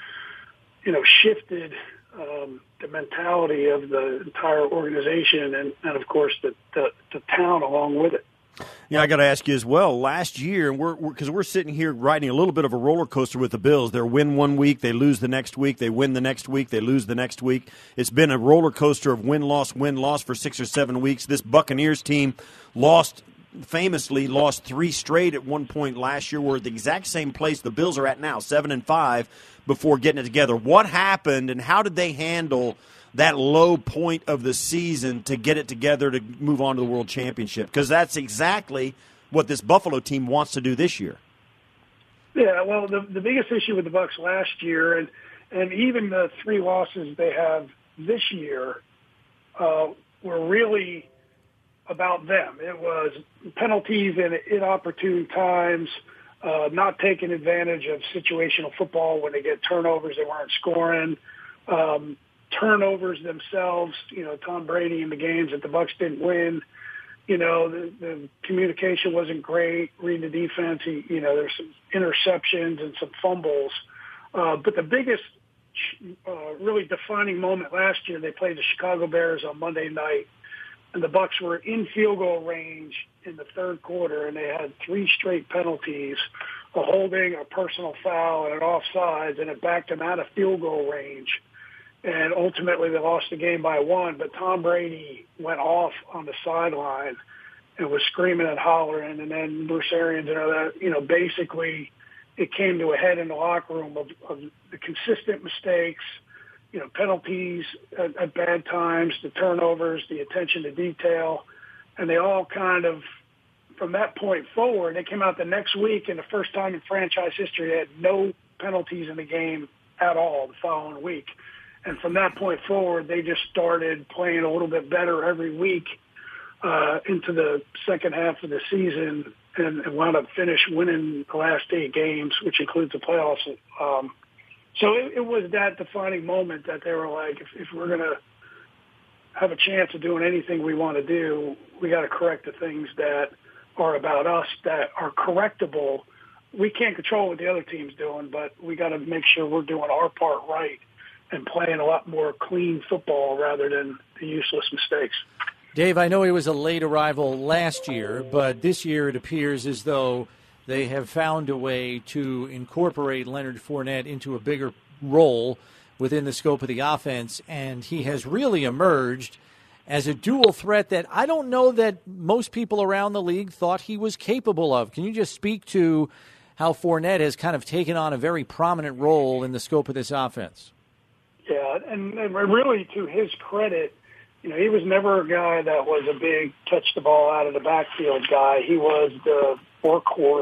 shifted the mentality of the entire organization and of course, the town along with it. Yeah, I got to ask you as well. Last year, because we're sitting here riding a little bit of a roller coaster with the Bills. They win one week, they lose the next week, they win the next week, they lose the next week. It's been a roller coaster of win-loss for 6 or 7 weeks. This Buccaneers team famously lost 3 straight at one point last year. We're at the exact same place the Bills are at now, 7-5, before getting it together. What happened, and how did they handle that low point of the season to get it together to move on to the World Championship? Because that's exactly what this Buffalo team wants to do this year. Yeah, well, the biggest issue with the Bucs last year, and even the 3 losses they have this year, were really about them. It was penalties in inopportune times, not taking advantage of situational football when they get turnovers, they weren't scoring. Turnovers themselves, Tom Brady in the games that the Bucs didn't win, the communication wasn't great. Reading the defense, there's some interceptions and some fumbles. But the biggest really defining moment last year, they played the Chicago Bears on Monday night, and the Bucs were in field goal range in the third quarter, and they had 3 straight penalties, a holding, a personal foul, and an offsides, and it backed them out of field goal range. and ultimately they lost the game by 1. But Tom Brady went off on the sideline and was screaming and hollering, and then Bruce Arians and basically it came to a head in the locker room of the consistent mistakes, penalties at bad times, the turnovers, the attention to detail, and they all kind of, from that point forward, they came out the next week, and the first time in franchise history, they had no penalties in the game at all the following week. And from that point forward, they just started playing a little bit better every week into the second half of the season, and wound up winning the last 8 games, which includes the playoffs. So it was that defining moment that they were like, if we're going to have a chance of doing anything we want to do, we got to correct the things that are about us that are correctable. We can't control what the other team's doing, but we got to make sure we're doing our part right and playing a lot more clean football rather than the useless mistakes. Dave, I know he was a late arrival last year, but this year it appears as though they have found a way to incorporate Leonard Fournette into a bigger role within the scope of the offense, and he has really emerged as a dual threat that I don't know that most people around the league thought he was capable of. Can you just speak to how Fournette has kind of taken on a very prominent role in the scope of this offense? Yeah, and really to his credit, he was never a guy that was a big touch the ball out of the backfield guy. He was the workhorse,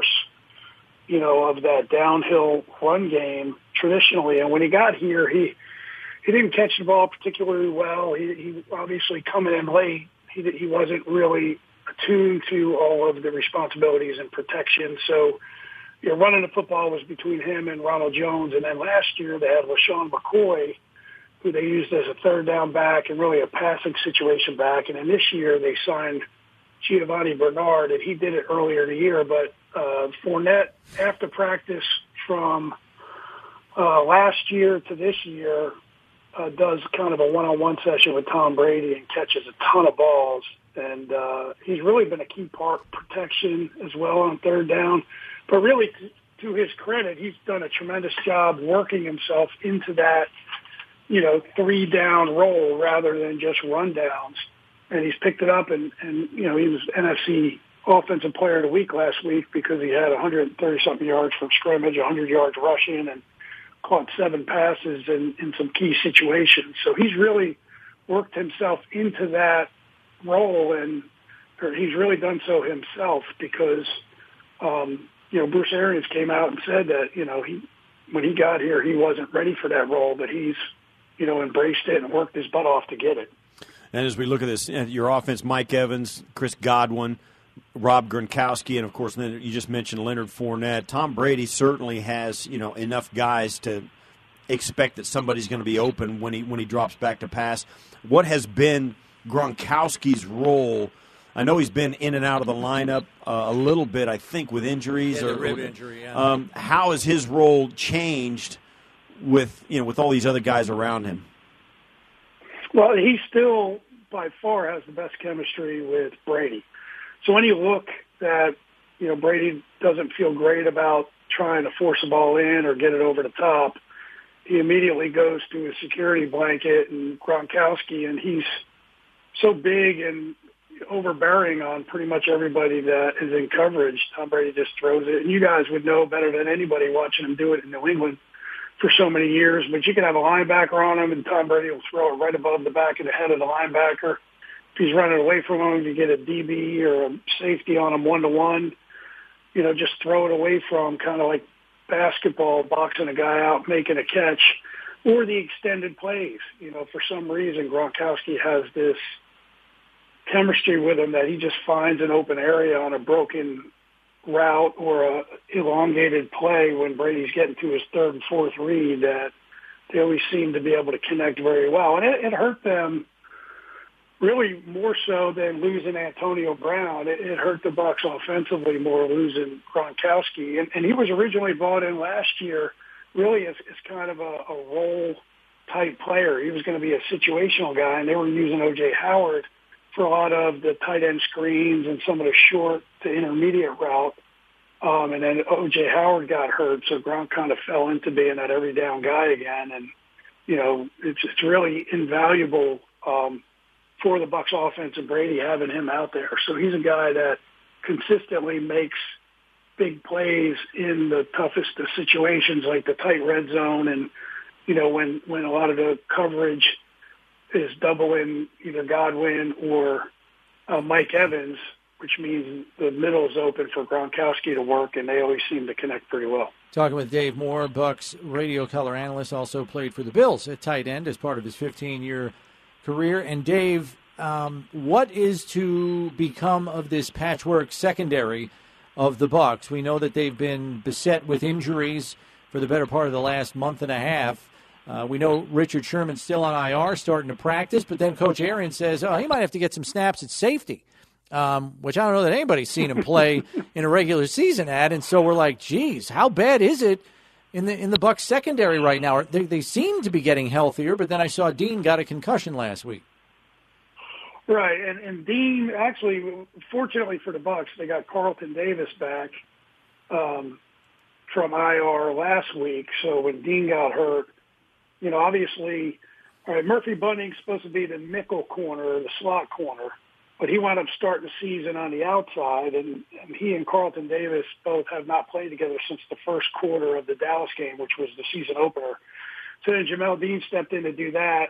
of that downhill run game traditionally. And when he got here, he didn't catch the ball particularly well. He obviously coming in late. He wasn't really attuned to all of the responsibilities and protection. So, running the football was between him and Ronald Jones. And then last year they had LaShawn McCoy, who they used as a third down back and really a passing situation back. And then this year they signed Giovanni Bernard, and he did it earlier in the year. But Fournette, after practice from last year to this year, does kind of a one-on-one session with Tom Brady and catches a ton of balls. And he's really been a key part of protection as well on third down. But really, to his credit, he's done a tremendous job working himself into that, 3-down role rather than just run downs. And he's picked it up, and he was NFC Offensive Player of the Week last week because he had 130-something yards from scrimmage, 100 yards rushing, and caught 7 passes in some key situations. So he's really worked himself into that role, and he's really done so himself because, Bruce Arians came out and said that, when he got here, he wasn't ready for that role, but he's, embraced it and worked his butt off to get it. And as we look at this, your offense, Mike Evans, Chris Godwin, Rob Gronkowski, and, of course, you just mentioned Leonard Fournette. Tom Brady certainly has, enough guys to expect that somebody's going to be open when he drops back to pass. What has been Gronkowski's role? I know he's been in and out of the lineup a little bit, I think, with injuries. Yeah, rib injury, yeah. How has his role changed with all these other guys around him? Well, he still, by far, has the best chemistry with Brady. So when you look that, Brady doesn't feel great about trying to force a ball in or get it over the top, he immediately goes to a security blanket and Gronkowski, and he's so big and overbearing on pretty much everybody that is in coverage. Tom Brady just throws it. And you guys would know better than anybody watching him do it in New England for so many years, but you can have a linebacker on him and Tom Brady will throw it right above the back of the head of the linebacker. If he's running away from him, you get a DB or a safety on him one-to-one, just throw it away from him, kind of like basketball, boxing a guy out, making a catch, or the extended plays. For some reason, Gronkowski has this chemistry with him that he just finds an open area on a broken route or a elongated play when Brady's getting to his third and fourth read that they always seem to be able to connect very well. And it hurt them really more so than losing Antonio Brown. It hurt the Bucs offensively more losing Gronkowski. And he was originally brought in last year really as kind of a role-type player. He was going to be a situational guy, and they were using O.J. Howard for a lot of the tight end screens and some of the short to intermediate route. And then O.J. Howard got hurt, so Gronk kind of fell into being that every down guy again. And it's really invaluable for the Bucs offense and Brady having him out there. So he's a guy that consistently makes big plays in the toughest of situations, like the tight red zone, and when a lot of the coverage is doubling either Godwin or Mike Evans, which means the middle is open for Gronkowski to work, and they always seem to connect pretty well. Talking with Dave Moore, Bucs radio color analyst, also played for the Bills at tight end as part of his 15-year career. And Dave, what is to become of this patchwork secondary of the Bucs? We know that they've been beset with injuries for the better part of the last month and a half. We know Richard Sherman's still on IR, starting to practice, but then Coach Arians says, he might have to get some snaps at safety, which I don't know that anybody's seen him play in a regular season at. And so we're like, geez, how bad is it in the Bucs secondary right now? They seem to be getting healthier, but then I saw Dean got a concussion last week. Right, and Dean, actually, fortunately for the Bucs, they got Carlton Davis back from IR last week. So when Dean got hurt, obviously, all right, Murphy Bunting's supposed to be the nickel corner, the slot corner, but he wound up starting the season on the outside, and he and Carlton Davis both have not played together since the first quarter of the Dallas game, which was the season opener. So then Jamel Dean stepped in to do that.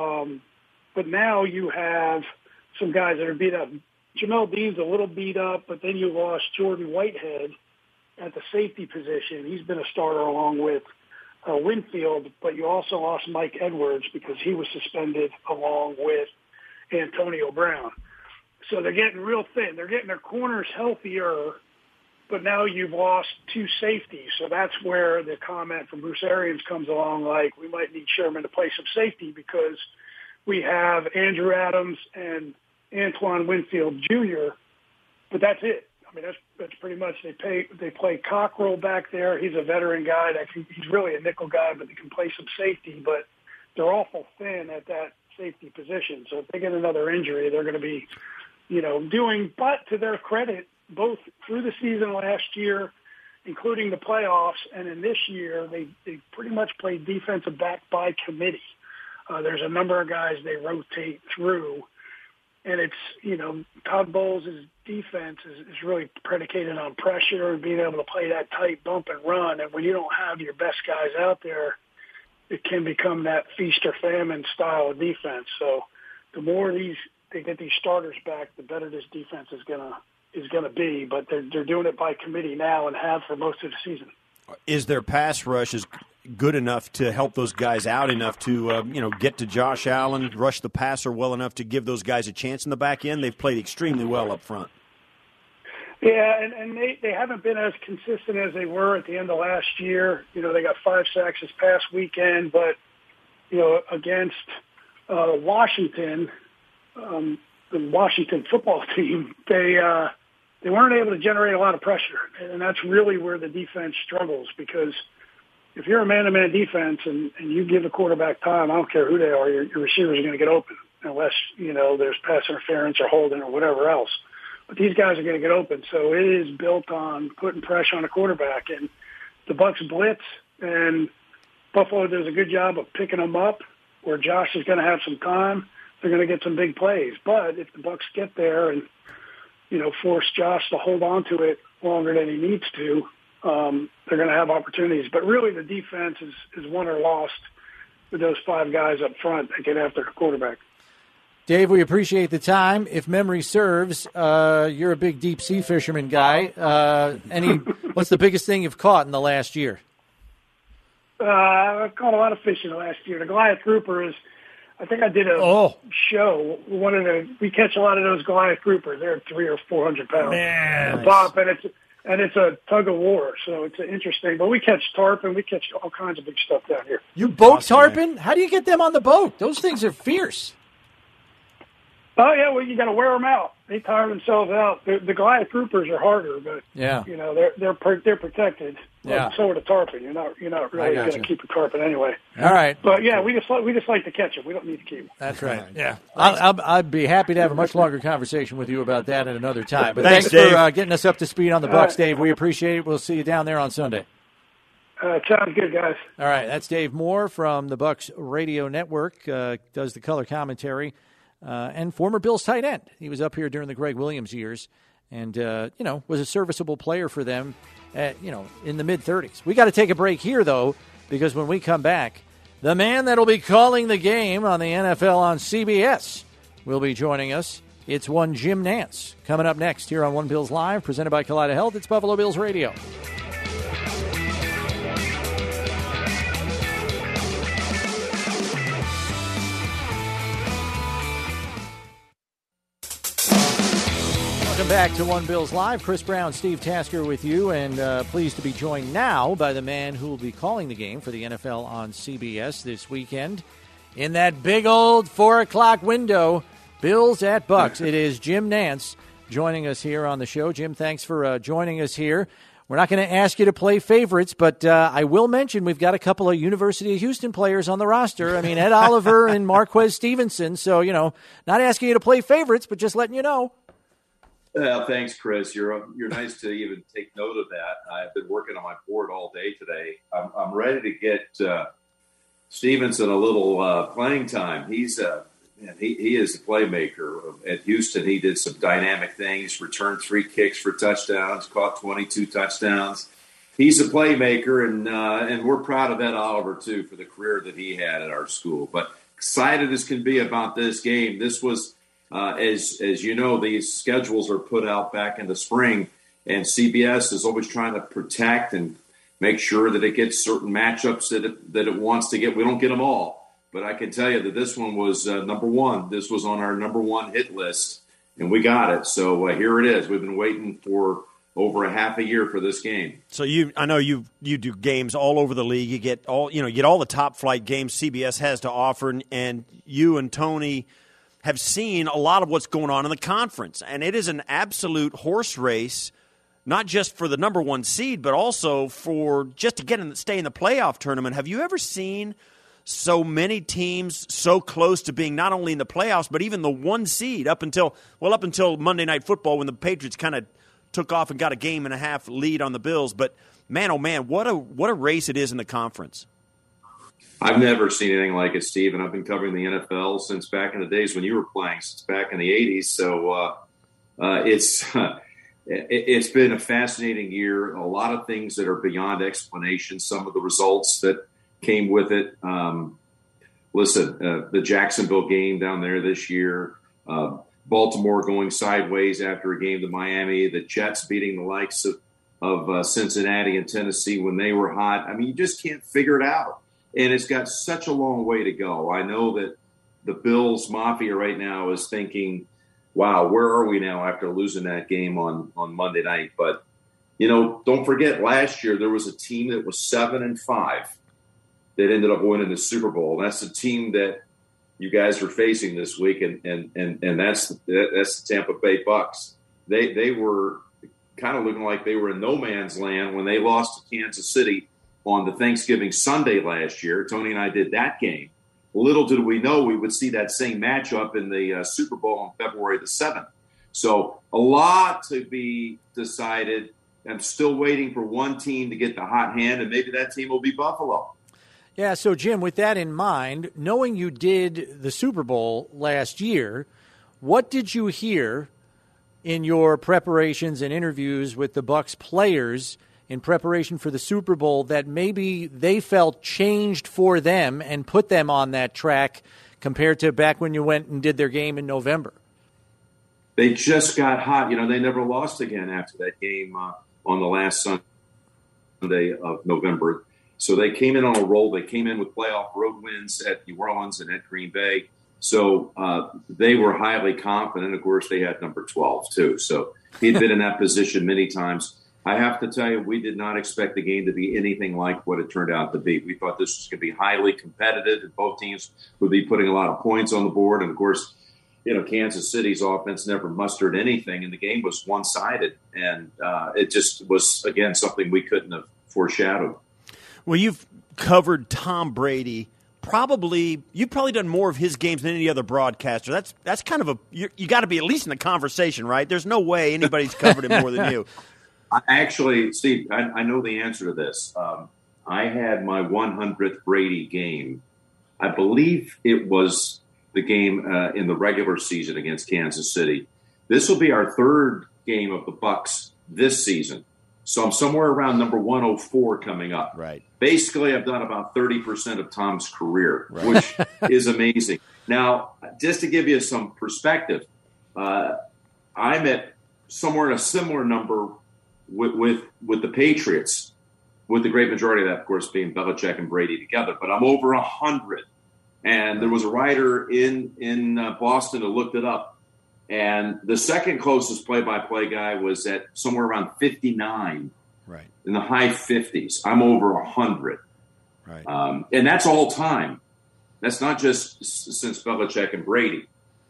But now you have some guys that are beat up. Jamel Dean's a little beat up, but then you lost Jordan Whitehead at the safety position. He's been a starter along with Winfield, but you also lost Mike Edwards because he was suspended along with Antonio Brown. So they're getting real thin. They're getting their corners healthier, but now you've lost two safeties. So that's where the comment from Bruce Arians comes along, like, we might need Sherman to play some safety because we have Andrew Adams and Antoine Winfield Jr., but that's it. I mean, that's pretty much they play Cockrell back there. He's a veteran guy he's really a nickel guy, but they can play some safety. But they're awful thin at that safety position. So if they get another injury, they're going to be, doing. But to their credit, both through the season last year, including the playoffs, and in this year, they pretty much played defensive back by committee. There's a number of guys they rotate through. And it's, Todd Bowles' defense is really predicated on pressure and being able to play that tight bump and run. And when you don't have your best guys out there, it can become that feast or famine style of defense. So the more they get these starters back, the better this defense is gonna be. But they're doing it by committee now and have for most of the season. Is their pass rush is good enough to help those guys out enough to get to Josh Allen, rush the passer well enough to give those guys a chance in the back end? They've played extremely well up front. Yeah, and they haven't been as consistent as they were at the end of last year. They got 5 sacks this past weekend, but against Washington, the Washington football team, they weren't able to generate a lot of pressure, and that's really where the defense struggles, because if you're a man-to-man defense and you give the quarterback time, I don't care who they are, your receivers are going to get open unless, there's pass interference or holding or whatever else. But these guys are going to get open. So it is built on putting pressure on the quarterback. And the Bucs blitz, and Buffalo does a good job of picking them up where Josh is going to have some time. They're going to get some big plays. But if the Bucs get there and, force Josh to hold on to it longer than he needs to, they're going to have opportunities. But really the defense is won or lost with those 5 guys up front that get after the quarterback. Dave, we appreciate the time. If memory serves, you're a big deep sea fisherman guy. What's the biggest thing you've caught in the last year? I've caught a lot of fish in the last year. The Goliath grouper is, I think I did a show. We catch a lot of those Goliath groupers. They're 300 or 400 pounds. Man, pop, and it's a tug of war, so it's interesting. But we catch tarpon, we catch all kinds of big stuff down here. You boat tarpon? How do you get them on the boat? Those things are fierce. Oh yeah, well you got to wear them out. They tire themselves out. The Goliath groupers are harder, but they're protected. Yeah. So are the tarpon. You're not really going to keep a tarpon anyway. All right. But yeah, we just like to catch them. We don't need to keep them. That's right. Yeah. I'd be happy to have a much longer conversation with you about that at another time. But thanks for getting us up to speed on the Bucs, Dave. We appreciate it. We'll see you down there on Sunday. Sounds good, guys. All right, that's Dave Moore from the Bucs Radio Network, does the color commentary, and former Bills tight end. He was up here during the Greg Williams years and, was a serviceable player for them at, in the mid-30s. We got to take a break here, though, because when we come back, the man that'll be calling the game on the NFL on CBS will be joining us. It's one Jim Nantz. Coming up next here on One Bills Live, presented by Kaleida Health. It's Buffalo Bills Radio. Welcome back to One Bills Live. Chris Brown, Steve Tasker with you, and pleased to be joined now by the man who will be calling the game for the NFL on CBS this weekend. In that big old 4 o'clock window, Bills at Bucs. It is Jim Nantz joining us here on the show. Jim, thanks for joining us here. We're not going to ask you to play favorites, but I will mention we've got a couple of University of Houston players on the roster. I mean, Ed Oliver and Marquez Stevenson. So, not asking you to play favorites, but just letting you know. Thanks, Chris. You're nice to even take note of that. I've been working on my board all day today. I'm ready to get Stevenson a little playing time. He is a playmaker. At Houston, he did some dynamic things, returned 3 kicks for touchdowns, caught 22 touchdowns. He's a playmaker, and we're proud of Ed Oliver, too, for the career that he had at our school. But excited as can be about this game. This was, as you know, these schedules are put out back in the spring, and CBS is always trying to protect and make sure that it gets certain matchups that it wants to get. We don't get them all. But I can tell you that this one was number one. This was on our number one hit list, and we got it. So here it is. We've been waiting for over a half a year for this game. So I know you do games all over the league. You get all the top flight games CBS has to offer, and you and Tony have seen a lot of what's going on in the conference, and it is an absolute horse race. Not just for the number one seed, but also for just to stay in the playoff tournament. Have you ever seen so many teams so close to being not only in the playoffs, but even the 1 seed up until Monday Night Football when the Patriots kind of took off and got a 1.5 game lead on the Bills? But man, oh man, what a race it is in the conference. I've never seen anything like it, Steve, and I've been covering the NFL since back in the days when you were playing, since back in the 80s. So it's been a fascinating year. A lot of things that are beyond explanation. Some of the results that came with it. The Jacksonville game down there this year, Baltimore going sideways after a game to Miami, the Jets beating the likes of Cincinnati and Tennessee when they were hot. I mean, you just can't figure it out. And it's got such a long way to go. I know that the Bills Mafia right now is thinking, wow, where are we now after losing that game on Monday night? But, don't forget last year there was a team that was 7-5 that ended up winning the Super Bowl. That's the team that you guys are facing this week, and that's the Tampa Bay Bucs. They were kind of looking like they were in no man's land when they lost to Kansas City on the Thanksgiving Sunday last year. Tony and I did that game. Little did we know we would see that same matchup in the Super Bowl on February the 7th. So a lot to be decided. I'm still waiting for one team to get the hot hand, and maybe that team will be Buffalo. Yeah, so Jim, with that in mind, knowing you did the Super Bowl last year, what did you hear in your preparations and interviews with the Bucs players in preparation for the Super Bowl that maybe they felt changed for them and put them on that track compared to back when you went and did their game in November? They just got hot. They never lost again after that game on the last Sunday of November. So they came in on a roll. They came in with playoff road wins at New Orleans and at Green Bay. So they were highly confident. Of course, they had number 12, too. So he'd been in that position many times. I have to tell you, we did not expect the game to be anything like what it turned out to be. We thought this was going to be highly competitive, and both teams would be putting a lot of points on the board. And, of course, Kansas City's offense never mustered anything, and the game was one-sided. And it just was, again, something we couldn't have foreshadowed. Well, you've covered Tom Brady. You've probably done more of his games than any other broadcaster. That's kind of you got to be at least in the conversation, right? There's no way anybody's covered him more than you. Actually, Steve, I know the answer to this. I had my 100th Brady game. I believe it was the game in the regular season against Kansas City. This will be our third game of the Bucs this season. So I'm somewhere around number 104 coming up. Right. Basically, I've done about 30% of Tom's career, which is amazing. Now, just to give you some perspective, I'm at somewhere in a similar number with the Patriots, with the great majority of that, of course, being Belichick and Brady together. But I'm over 100. And there was a writer in Boston who looked it up. And the second closest play-by-play guy was at somewhere around 59, right, in the high 50s. I'm over 100. Right. And that's all time. That's not just since Belichick and Brady.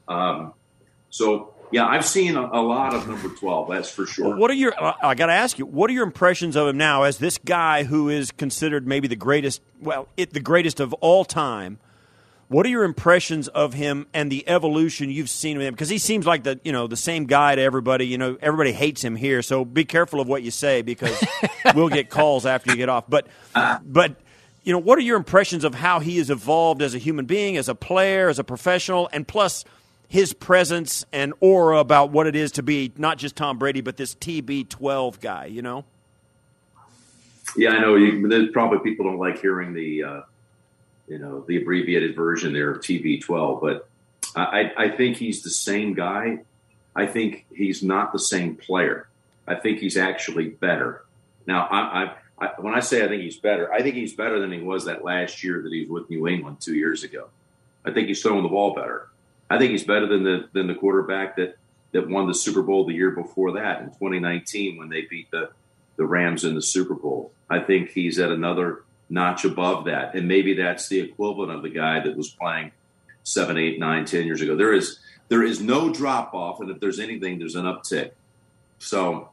So, yeah, I've seen a lot of number 12, that's for sure. Well, what are your? I got to ask you, what are your impressions of him now as this guy who is considered maybe the greatest, the greatest of all time? What are your impressions of him and the evolution you've seen of him? Because he seems like the same guy to everybody. Everybody hates him here, so be careful of what you say because we'll get calls after you get off. But what are your impressions of how he has evolved as a human being, as a player, as a professional, and plus his presence and aura about what it is to be not just Tom Brady, but this TB12 guy? Yeah, I know. There's probably people don't like hearing the abbreviated version there of TB12, but I think he's the same guy. I think he's not the same player. I think he's actually better. Now, when I say I think he's better than he was that last year that he was with New England 2 years ago. I think he's throwing the ball better. I think he's better than the quarterback that won the Super Bowl the year before that in 2019 when they beat the Rams in the Super Bowl. I think he's at another notch above that. And maybe that's the equivalent of the guy that was playing 7, 8, 9, 10 years ago. There is no drop off. And if there's anything, there's an uptick. So,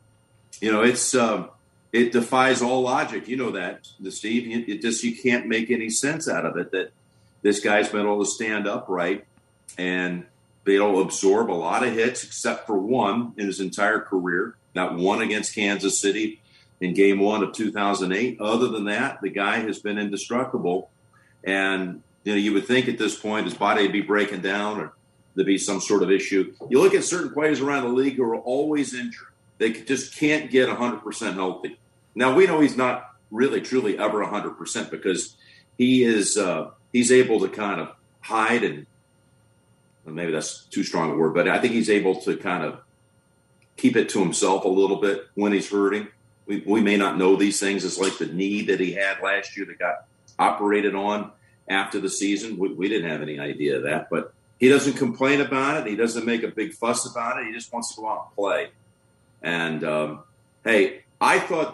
it defies all logic. You know that, Steve. You can't make any sense out of it that this guy's been able to stand upright and be able to absorb a lot of hits except for one in his entire career. That one against Kansas City in game 1 of 2008. Other than that, the guy has been indestructible. And, you would think at this point his body would be breaking down or there'd be some sort of issue. You look at certain players around the league who are always injured. They just can't get 100% healthy. Now, we know he's not really, truly ever 100% because he's able to kind of hide and maybe that's too strong a word, but I think he's able to kind of keep it to himself a little bit when he's hurting. We may not know these things. It's like the knee that he had last year that got operated on after the season. We didn't have any idea of that, but he doesn't complain about it. He doesn't make a big fuss about it. He just wants to go out and play. And, hey, I thought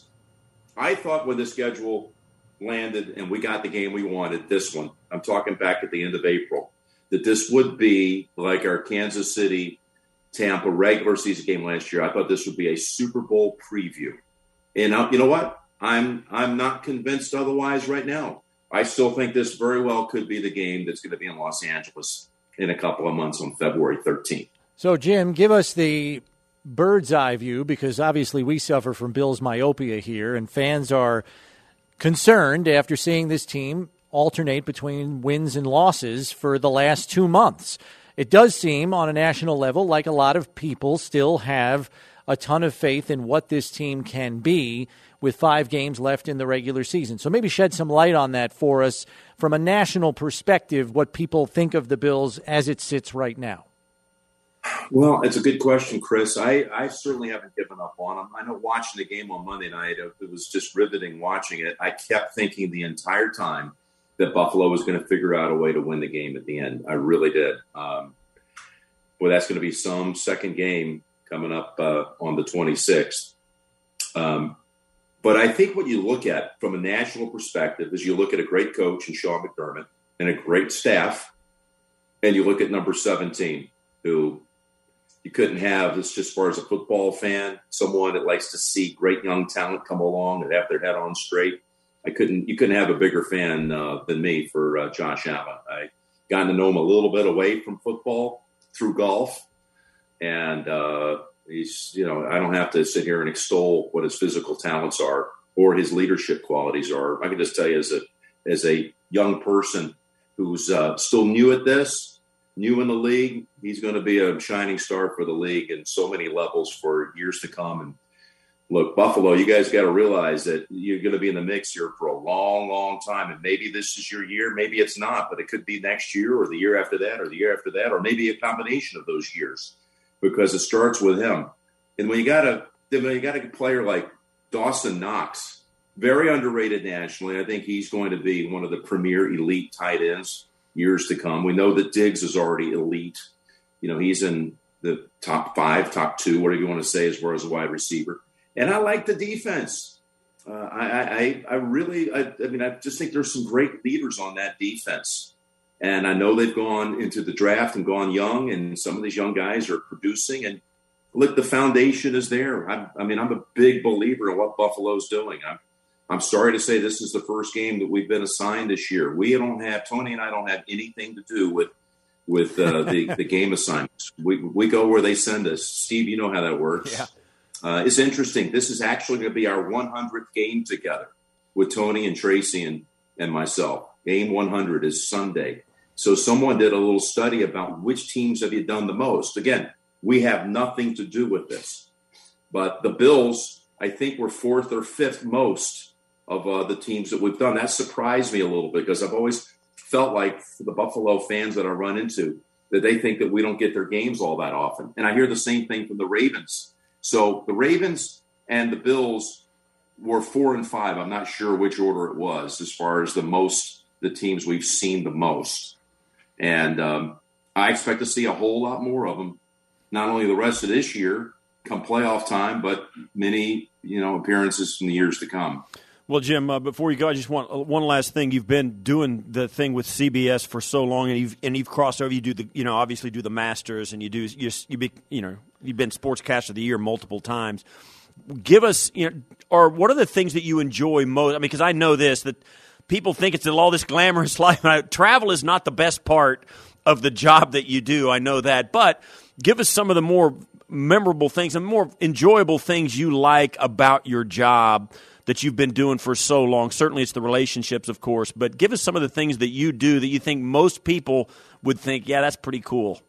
when the schedule landed and we got the game we wanted, this one, I'm talking back at the end of April, that this would be like our Kansas City Tampa regular season game last year. I thought this would be a Super Bowl preview. And you know what? I'm not convinced otherwise right now. I still think this very well could be the game that's going to be in Los Angeles in a couple of months on February 13th. So, Jim, give us the bird's eye view because obviously we suffer from Bills myopia here, and fans are concerned after seeing this team alternate between wins and losses for the last 2 months. It does seem on a national level like a lot of people still have a ton of faith in what this team can be with 5 games left in the regular season. So maybe shed some light on that for us from a national perspective, what people think of the Bills as it sits right now. Well, it's a good question, Chris. I certainly haven't given up on them. I know watching the game on Monday night, it was just riveting watching it. I kept thinking the entire time that Buffalo was going to figure out a way to win the game at the end. I really did. Well, that's going to be some second game coming up on the 26th. But I think what you look at from a national perspective is you look at a great coach in Sean McDermott and a great staff, and you look at number 17, who you couldn't have, this just as far as a football fan, someone that likes to see great young talent come along and have their head on straight. You couldn't have a bigger fan than me for Josh Allen. I gotten to know him a little bit away from football through golf, and he's, I don't have to sit here and extol what his physical talents are or his leadership qualities are. I can just tell you as a young person who's still new at this, new in the league, he's going to be a shining star for the league in so many levels for years to come. And look, Buffalo, you guys got to realize that you're going to be in the mix here for a long, long time. And maybe this is your year, maybe it's not, but it could be next year or the year after that or the year after that, or maybe a combination of those years, because it starts with him. And when you got a player like Dawson Knox, very underrated nationally, I think he's going to be one of the premier elite tight ends years to come. We know that Diggs is already elite. You know, he's in the top 5, top 2, whatever you want to say, as far as a wide receiver. And I like the defense. I just think there's some great leaders on that defense. And I know they've gone into the draft and gone young, and some of these young guys are producing. And look, the foundation is there. I'm a big believer in what Buffalo's doing. I'm sorry to say this is the first game that we've been assigned this year. Tony and I don't have anything to do with the game assignments. We go where they send us. Steve, you know how that works. Yeah. It's interesting. This is actually going to be our 100th game together with Tony and Tracy and myself. Game 100 is Sunday. So someone did a little study about which teams have you done the most. Again, we have nothing to do with this. But the Bills, I think, were 4th or 5th most of the teams that we've done. That surprised me a little bit, because I've always felt like the Buffalo fans that I run into, that they think that we don't get their games all that often. And I hear the same thing from the Ravens. So the Ravens and the Bills were 4 and 5. I'm not sure which order it was as far as the teams we've seen the most. And I expect to see a whole lot more of them, not only the rest of this year, come playoff time, but many, appearances in the years to come. Well, Jim, before you go, I just want one last thing. You've been doing the thing with CBS for so long, and you've crossed over. You do obviously do the Masters, and you've been Sportscaster of the Year multiple times. Give us, or what are the things that you enjoy most? I mean, because I know that people think it's all this glamorous life. Travel is not the best part of the job that you do. I know that, but give us some of the more memorable things and more enjoyable things you like about your job that you've been doing for so long. Certainly it's the relationships, of course, but give us some of the things that you do that you think most people would think, yeah, that's pretty cool.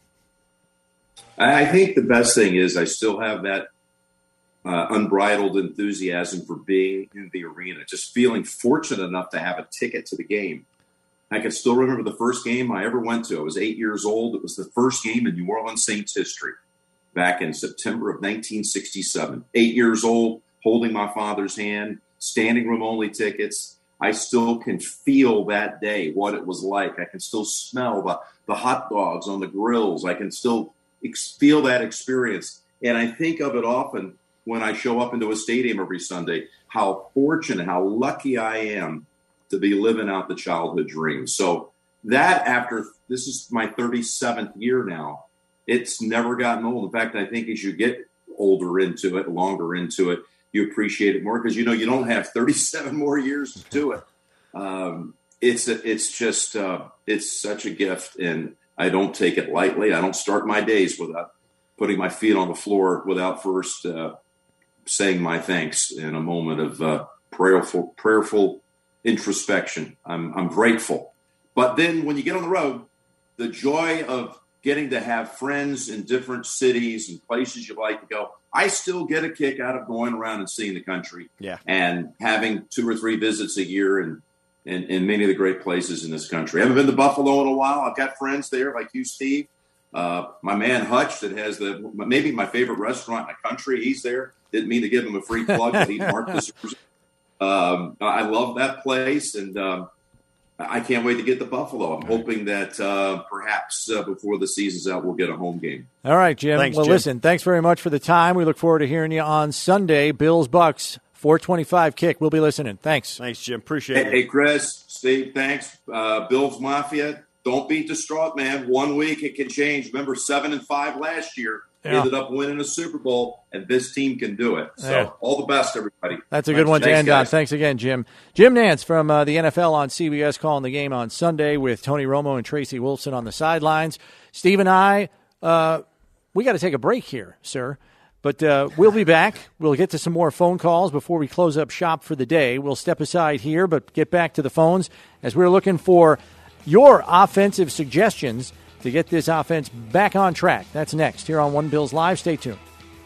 I think the best thing is I still have that unbridled enthusiasm for being in the arena, just feeling fortunate enough to have a ticket to the game. I can still remember the first game I ever went to. I was 8 years old. It was the first game in New Orleans Saints history back in September of 1967. 8 years old, holding my father's hand, standing room only tickets. I still can feel that day, what it was like. I can still smell the hot dogs on the grills. I can still feel that experience. And I think of it often when I show up into a stadium every Sunday, how fortunate, how lucky I am to be living out the childhood dream. So this is my 37th year now. It's never gotten old. In fact, I think as you get older into it, longer into it, you appreciate it more because you don't have 37 more years to do it. It's such a gift, and I don't take it lightly. I don't start my days without putting my feet on the floor without first saying my thanks in a moment of prayerful introspection. I'm grateful. But then when you get on the road, the joy of getting to have friends in different cities and places you like to go, I still get a kick out of going around and seeing the country and having 2 or 3 visits a year in many of the great places in this country. I haven't been to Buffalo in a while. I've got friends there like you, Steve. My man Hutch that has maybe my favorite restaurant in the country. He's there. Didn't mean to give him a free plug, but he marked this. I love that place, and I can't wait to get to Buffalo. I'm hoping that perhaps before the season's out, we'll get a home game. All right, Jim. Thanks, Jim. Listen, thanks very much for the time. We look forward to hearing you on Sunday. Bills-Bucks, 4:25 kick. We'll be listening. Thanks. Thanks, Jim. Appreciate it. Hey, Chris, Steve, thanks. Bills Mafia, don't be distraught, man. 1 week, it can change. Remember, 7-5 last year. Yeah. Ended up winning a Super Bowl, and this team can do it. So all the best, everybody. That's a good one to end on. Thanks again, Jim. Jim Nantz from the NFL on CBS calling the game on Sunday with Tony Romo and Tracy Wolfson on the sidelines. Steve and I, we got to take a break here, sir. But we'll be back. We'll get to some more phone calls before we close up shop for the day. We'll step aside here, but get back to the phones as we're looking for your offensive suggestions to get this offense back on track. That's next here on One Bills Live. Stay tuned.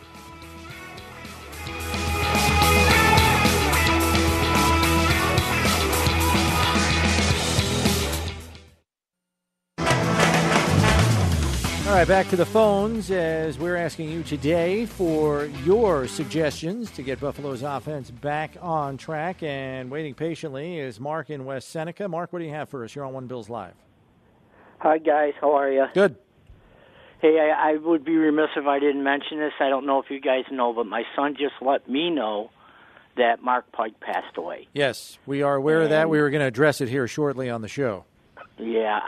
All right, back to the phones as we're asking you today for your suggestions to get Buffalo's offense back on track. And waiting patiently is Mark in West Seneca. Mark, what do you have for us? You're on One Bills Live. Hi, guys. How are you? Good. Hey, I would be remiss if I didn't mention this. I don't know if you guys know, but my son just let me know that Mark Pike passed away. Yes, we are aware of that. We were going to address it here shortly on the show. Yeah,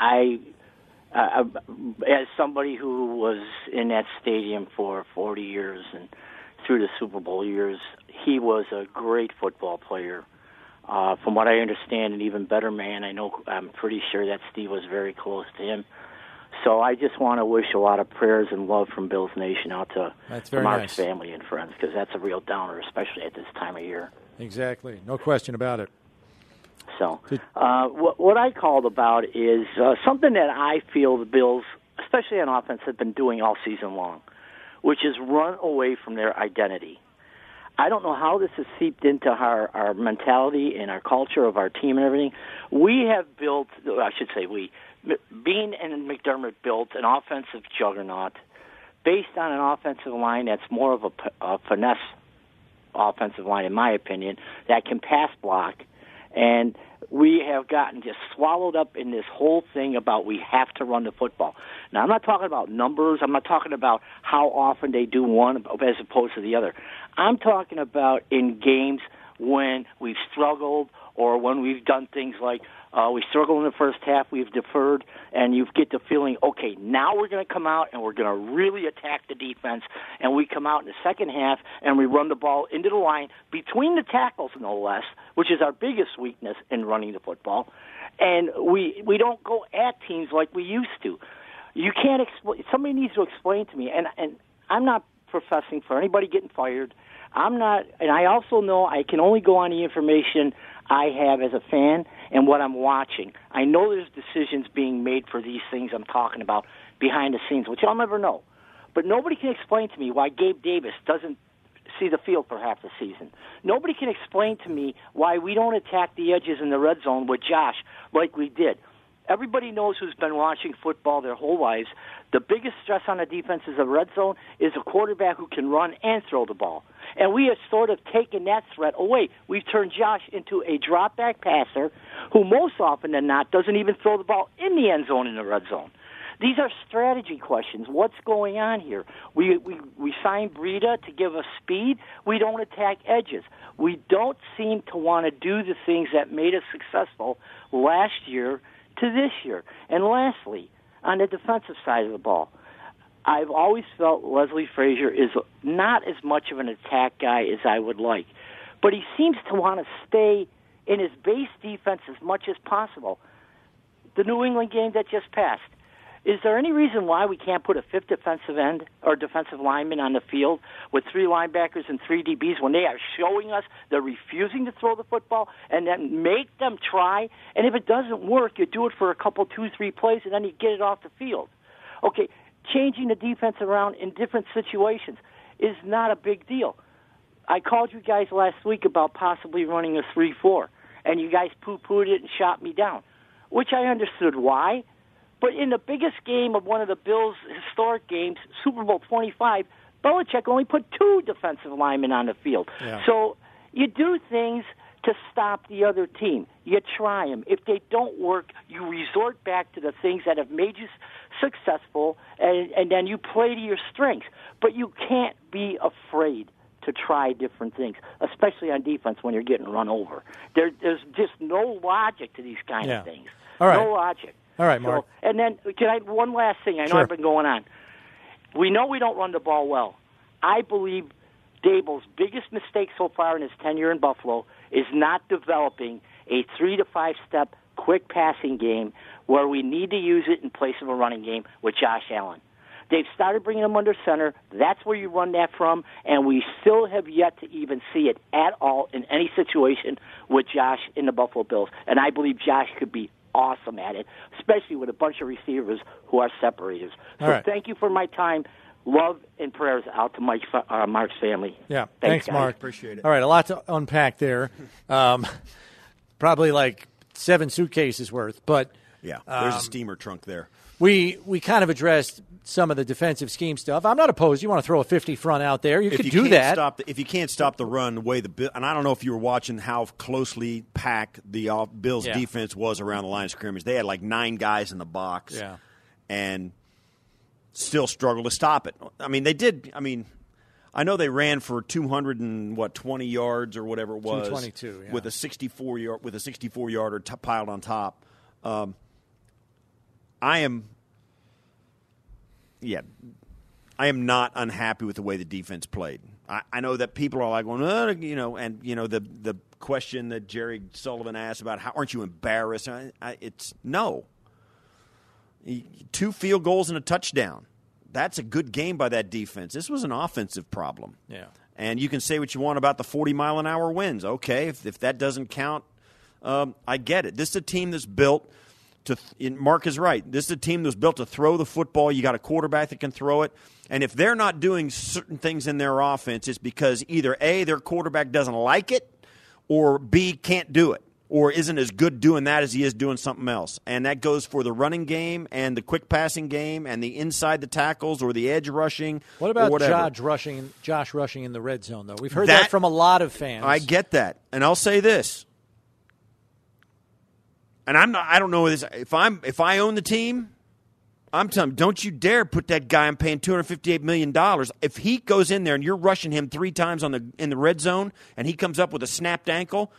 as somebody who was in that stadium for 40 years and through the Super Bowl years, he was a great football player. From what I understand, an even better man. I'm pretty sure that Steve was very close to him. So I just want to wish a lot of prayers and love from Bills Nation out to Mark's family and friends, because that's a real downer, especially at this time of year. Exactly. No question about it. So what I called about is something that I feel the Bills, especially on offense, have been doing all season long, which is run away from their identity. I don't know how this has seeped into our mentality and our culture of our team and everything. We have built, Beane and McDermott built an offensive juggernaut based on an offensive line that's more of a finesse offensive line, in my opinion, that can pass block. And we have gotten just swallowed up in this whole thing about we have to run the football. Now, I'm not talking about numbers. I'm not talking about how often they do one as opposed to the other. I'm talking about in games when we've struggled or when we've done things like we struggled in the first half, we've deferred, and you get the feeling, okay, now we're going to come out and we're going to really attack the defense, and we come out in the second half and we run the ball into the line between the tackles, no less, which is our biggest weakness in running the football, and we don't go at teams like we used to. You can't explain. Somebody needs to explain to me, and I'm not professing for anybody getting fired. I'm not, and I also know I can only go on the information I have as a fan and what I'm watching. I know there's decisions being made for these things I'm talking about behind the scenes, which I'll never know. But nobody can explain to me why Gabe Davis doesn't see the field for half the season. Nobody can explain to me why we don't attack the edges in the red zone with Josh like we did. Everybody knows who's been watching football their whole lives. The biggest stress on the defense is the red zone is a quarterback who can run and throw the ball. And we have sort of taken that threat away. We've turned Josh into a drop-back passer who most often than not doesn't even throw the ball in the end zone in the red zone. These are strategy questions. What's going on here? We signed Breida to give us speed. We don't attack edges. We don't seem to want to do the things that made us successful last year to this year. And lastly, on the defensive side of the ball, I've always felt Leslie Frazier is not as much of an attack guy as I would like, but he seems to want to stay in his base defense as much as possible. The New England game that just passed, is there any reason why we can't put a fifth defensive end or defensive lineman on the field with 3 linebackers and 3 DBs when they are showing us they're refusing to throw the football, and then make them try? And if it doesn't work, you do it for a couple, 2-3 plays, and then you get it off the field. Okay, changing the defense around in different situations is not a big deal. I called you guys last week about possibly running a 3-4, and you guys poo-pooed it and shot me down, which I understood why. But in the biggest game of one of the Bills' historic games, Super Bowl 25, Belichick only put 2 defensive linemen on the field. Yeah. So you do things to stop the other team. You try them. If they don't work, you resort back to the things that have made you successful, and then you play to your strengths. But you can't be afraid to try different things, especially on defense when you're getting run over. There's just no logic to these kind of things. All right. No logic. All right, Mark. So, and then, one last thing. I know I've been going on. We know we don't run the ball well. I believe Dable's biggest mistake so far in his tenure in Buffalo is not developing a 3 to 5 step quick passing game where we need to use it in place of a running game with Josh Allen. They've started bringing him under center. That's where you run that from, and we still have yet to even see it at all in any situation with Josh in the Buffalo Bills. And I believe Josh could be awesome at it, especially with a bunch of receivers who are separators. So thank you for my time. Love and prayers out to Mark's family. Yeah, thanks Mark. Appreciate it. All right, a lot to unpack there. Probably like 7 suitcases worth, but yeah, there's a steamer trunk there. We kind of addressed some of the defensive scheme stuff. I'm not opposed. You want to throw a 50 front out there, you could do that. If you can't stop the run, the way and I don't know if you were watching how closely packed the Bills' defense was around the line of scrimmage. They had like 9 guys in the box, and still struggled to stop it. I mean, they did. I mean, I know they ran for 220 yards or whatever it was, 222 with a 64-yarder piled on top. I am not unhappy with the way the defense played. I know that people are like, well, the question that Jerry Sullivan asked about, how aren't you embarrassed? It's no. 2 field goals and a touchdown. That's a good game by that defense. This was an offensive problem. Yeah. And you can say what you want about the 40-mile-an-hour winds. Okay, if that doesn't count, I get it. This is a team that's built Mark is right. This is a team that's built to throw the football. You got a quarterback that can throw it. And if they're not doing certain things in their offense, it's because either A, their quarterback doesn't like it, or B, can't do it, or isn't as good doing that as he is doing something else. And that goes for the running game and the quick passing game and the inside the tackles or the edge rushing. What about Josh rushing in the red zone, though? We've heard that from a lot of fans. I get that. And I'll say this. And I don't know this. If I own the team, I'm telling you, don't you dare put that guy I'm paying $258 million. If he goes in there and you're rushing him 3 times in the red zone and he comes up with a snapped ankle,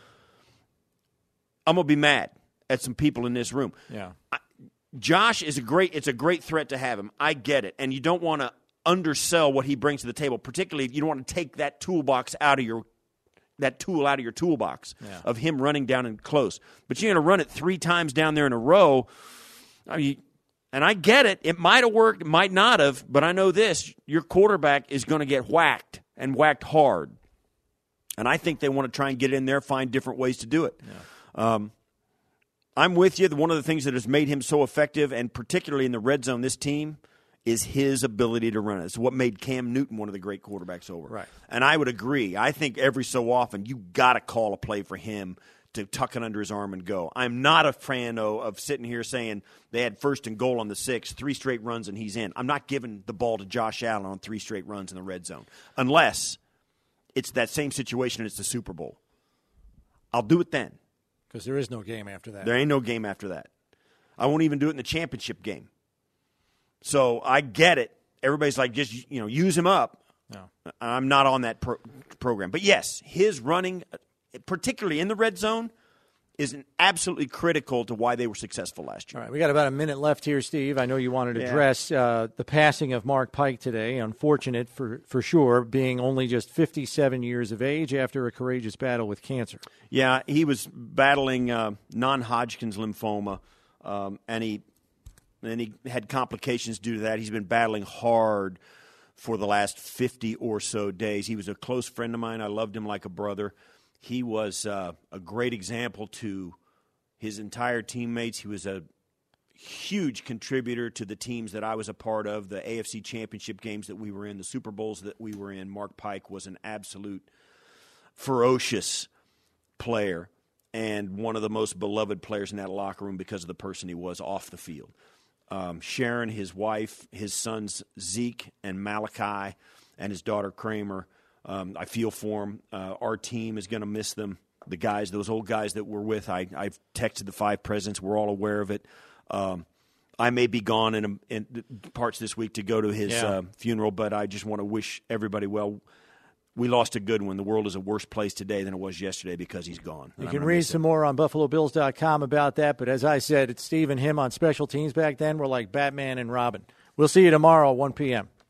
I'm gonna be mad at some people in this room. Yeah, Josh is it's a great threat to have him. I get it, and you don't want to undersell what he brings to the table. Particularly, if you don't want to take that toolbox out of your toolbox of him running down and close. But you're going to run it 3 times down there in a row. And I get it. It might have worked, it might not have, but I know this. Your quarterback is going to get whacked and whacked hard. And I think they want to try and get in there, find different ways to do it. Yeah. I'm with you. One of the things that has made him so effective, and particularly in the red zone, this team, is his ability to run it. It's what made Cam Newton one of the great quarterbacks over. Right. And I would agree. I think every so often you got to call a play for him to tuck it under his arm and go. I'm not a fan of sitting here saying they had 1st and goal on the 6, 3 straight runs and he's in. I'm not giving the ball to Josh Allen on 3 straight runs in the red zone unless it's that same situation and it's the Super Bowl. I'll do it then. Because there is no game after that. There ain't no game after that. I won't even do it in the championship game. So I get it. Everybody's like, just use him up. No. I'm not on that program. But, yes, his running, particularly in the red zone, is absolutely critical to why they were successful last year. All right, we got about a minute left here, Steve. I know you wanted to address the passing of Mark Pike today. Unfortunate for sure, being only just 57 years of age after a courageous battle with cancer. Yeah, he was battling non-Hodgkin's lymphoma, and he had complications due to that. He's been battling hard for the last 50 or so days. He was a close friend of mine. I loved him like a brother. He was a great example to his entire teammates. He was a huge contributor to the teams that I was a part of, the AFC Championship games that we were in, the Super Bowls that we were in. Mark Pike was an absolute ferocious player and one of the most beloved players in that locker room because of the person he was off the field. Sharon, his wife, his sons Zeke and Malachi, and his daughter Kramer, I feel for them. Our team is going to miss them. The guys, those old guys that we're with, I've texted the 5 presidents. We're all aware of it. I may be gone in parts this week to go to his funeral, but I just want to wish everybody well. We lost a good one. The world is a worse place today than it was yesterday because he's gone. You can read some more on BuffaloBills.com about that, but as I said, it's Steve and him on special teams back then. We're like Batman and Robin. We'll see you tomorrow, 1 p.m.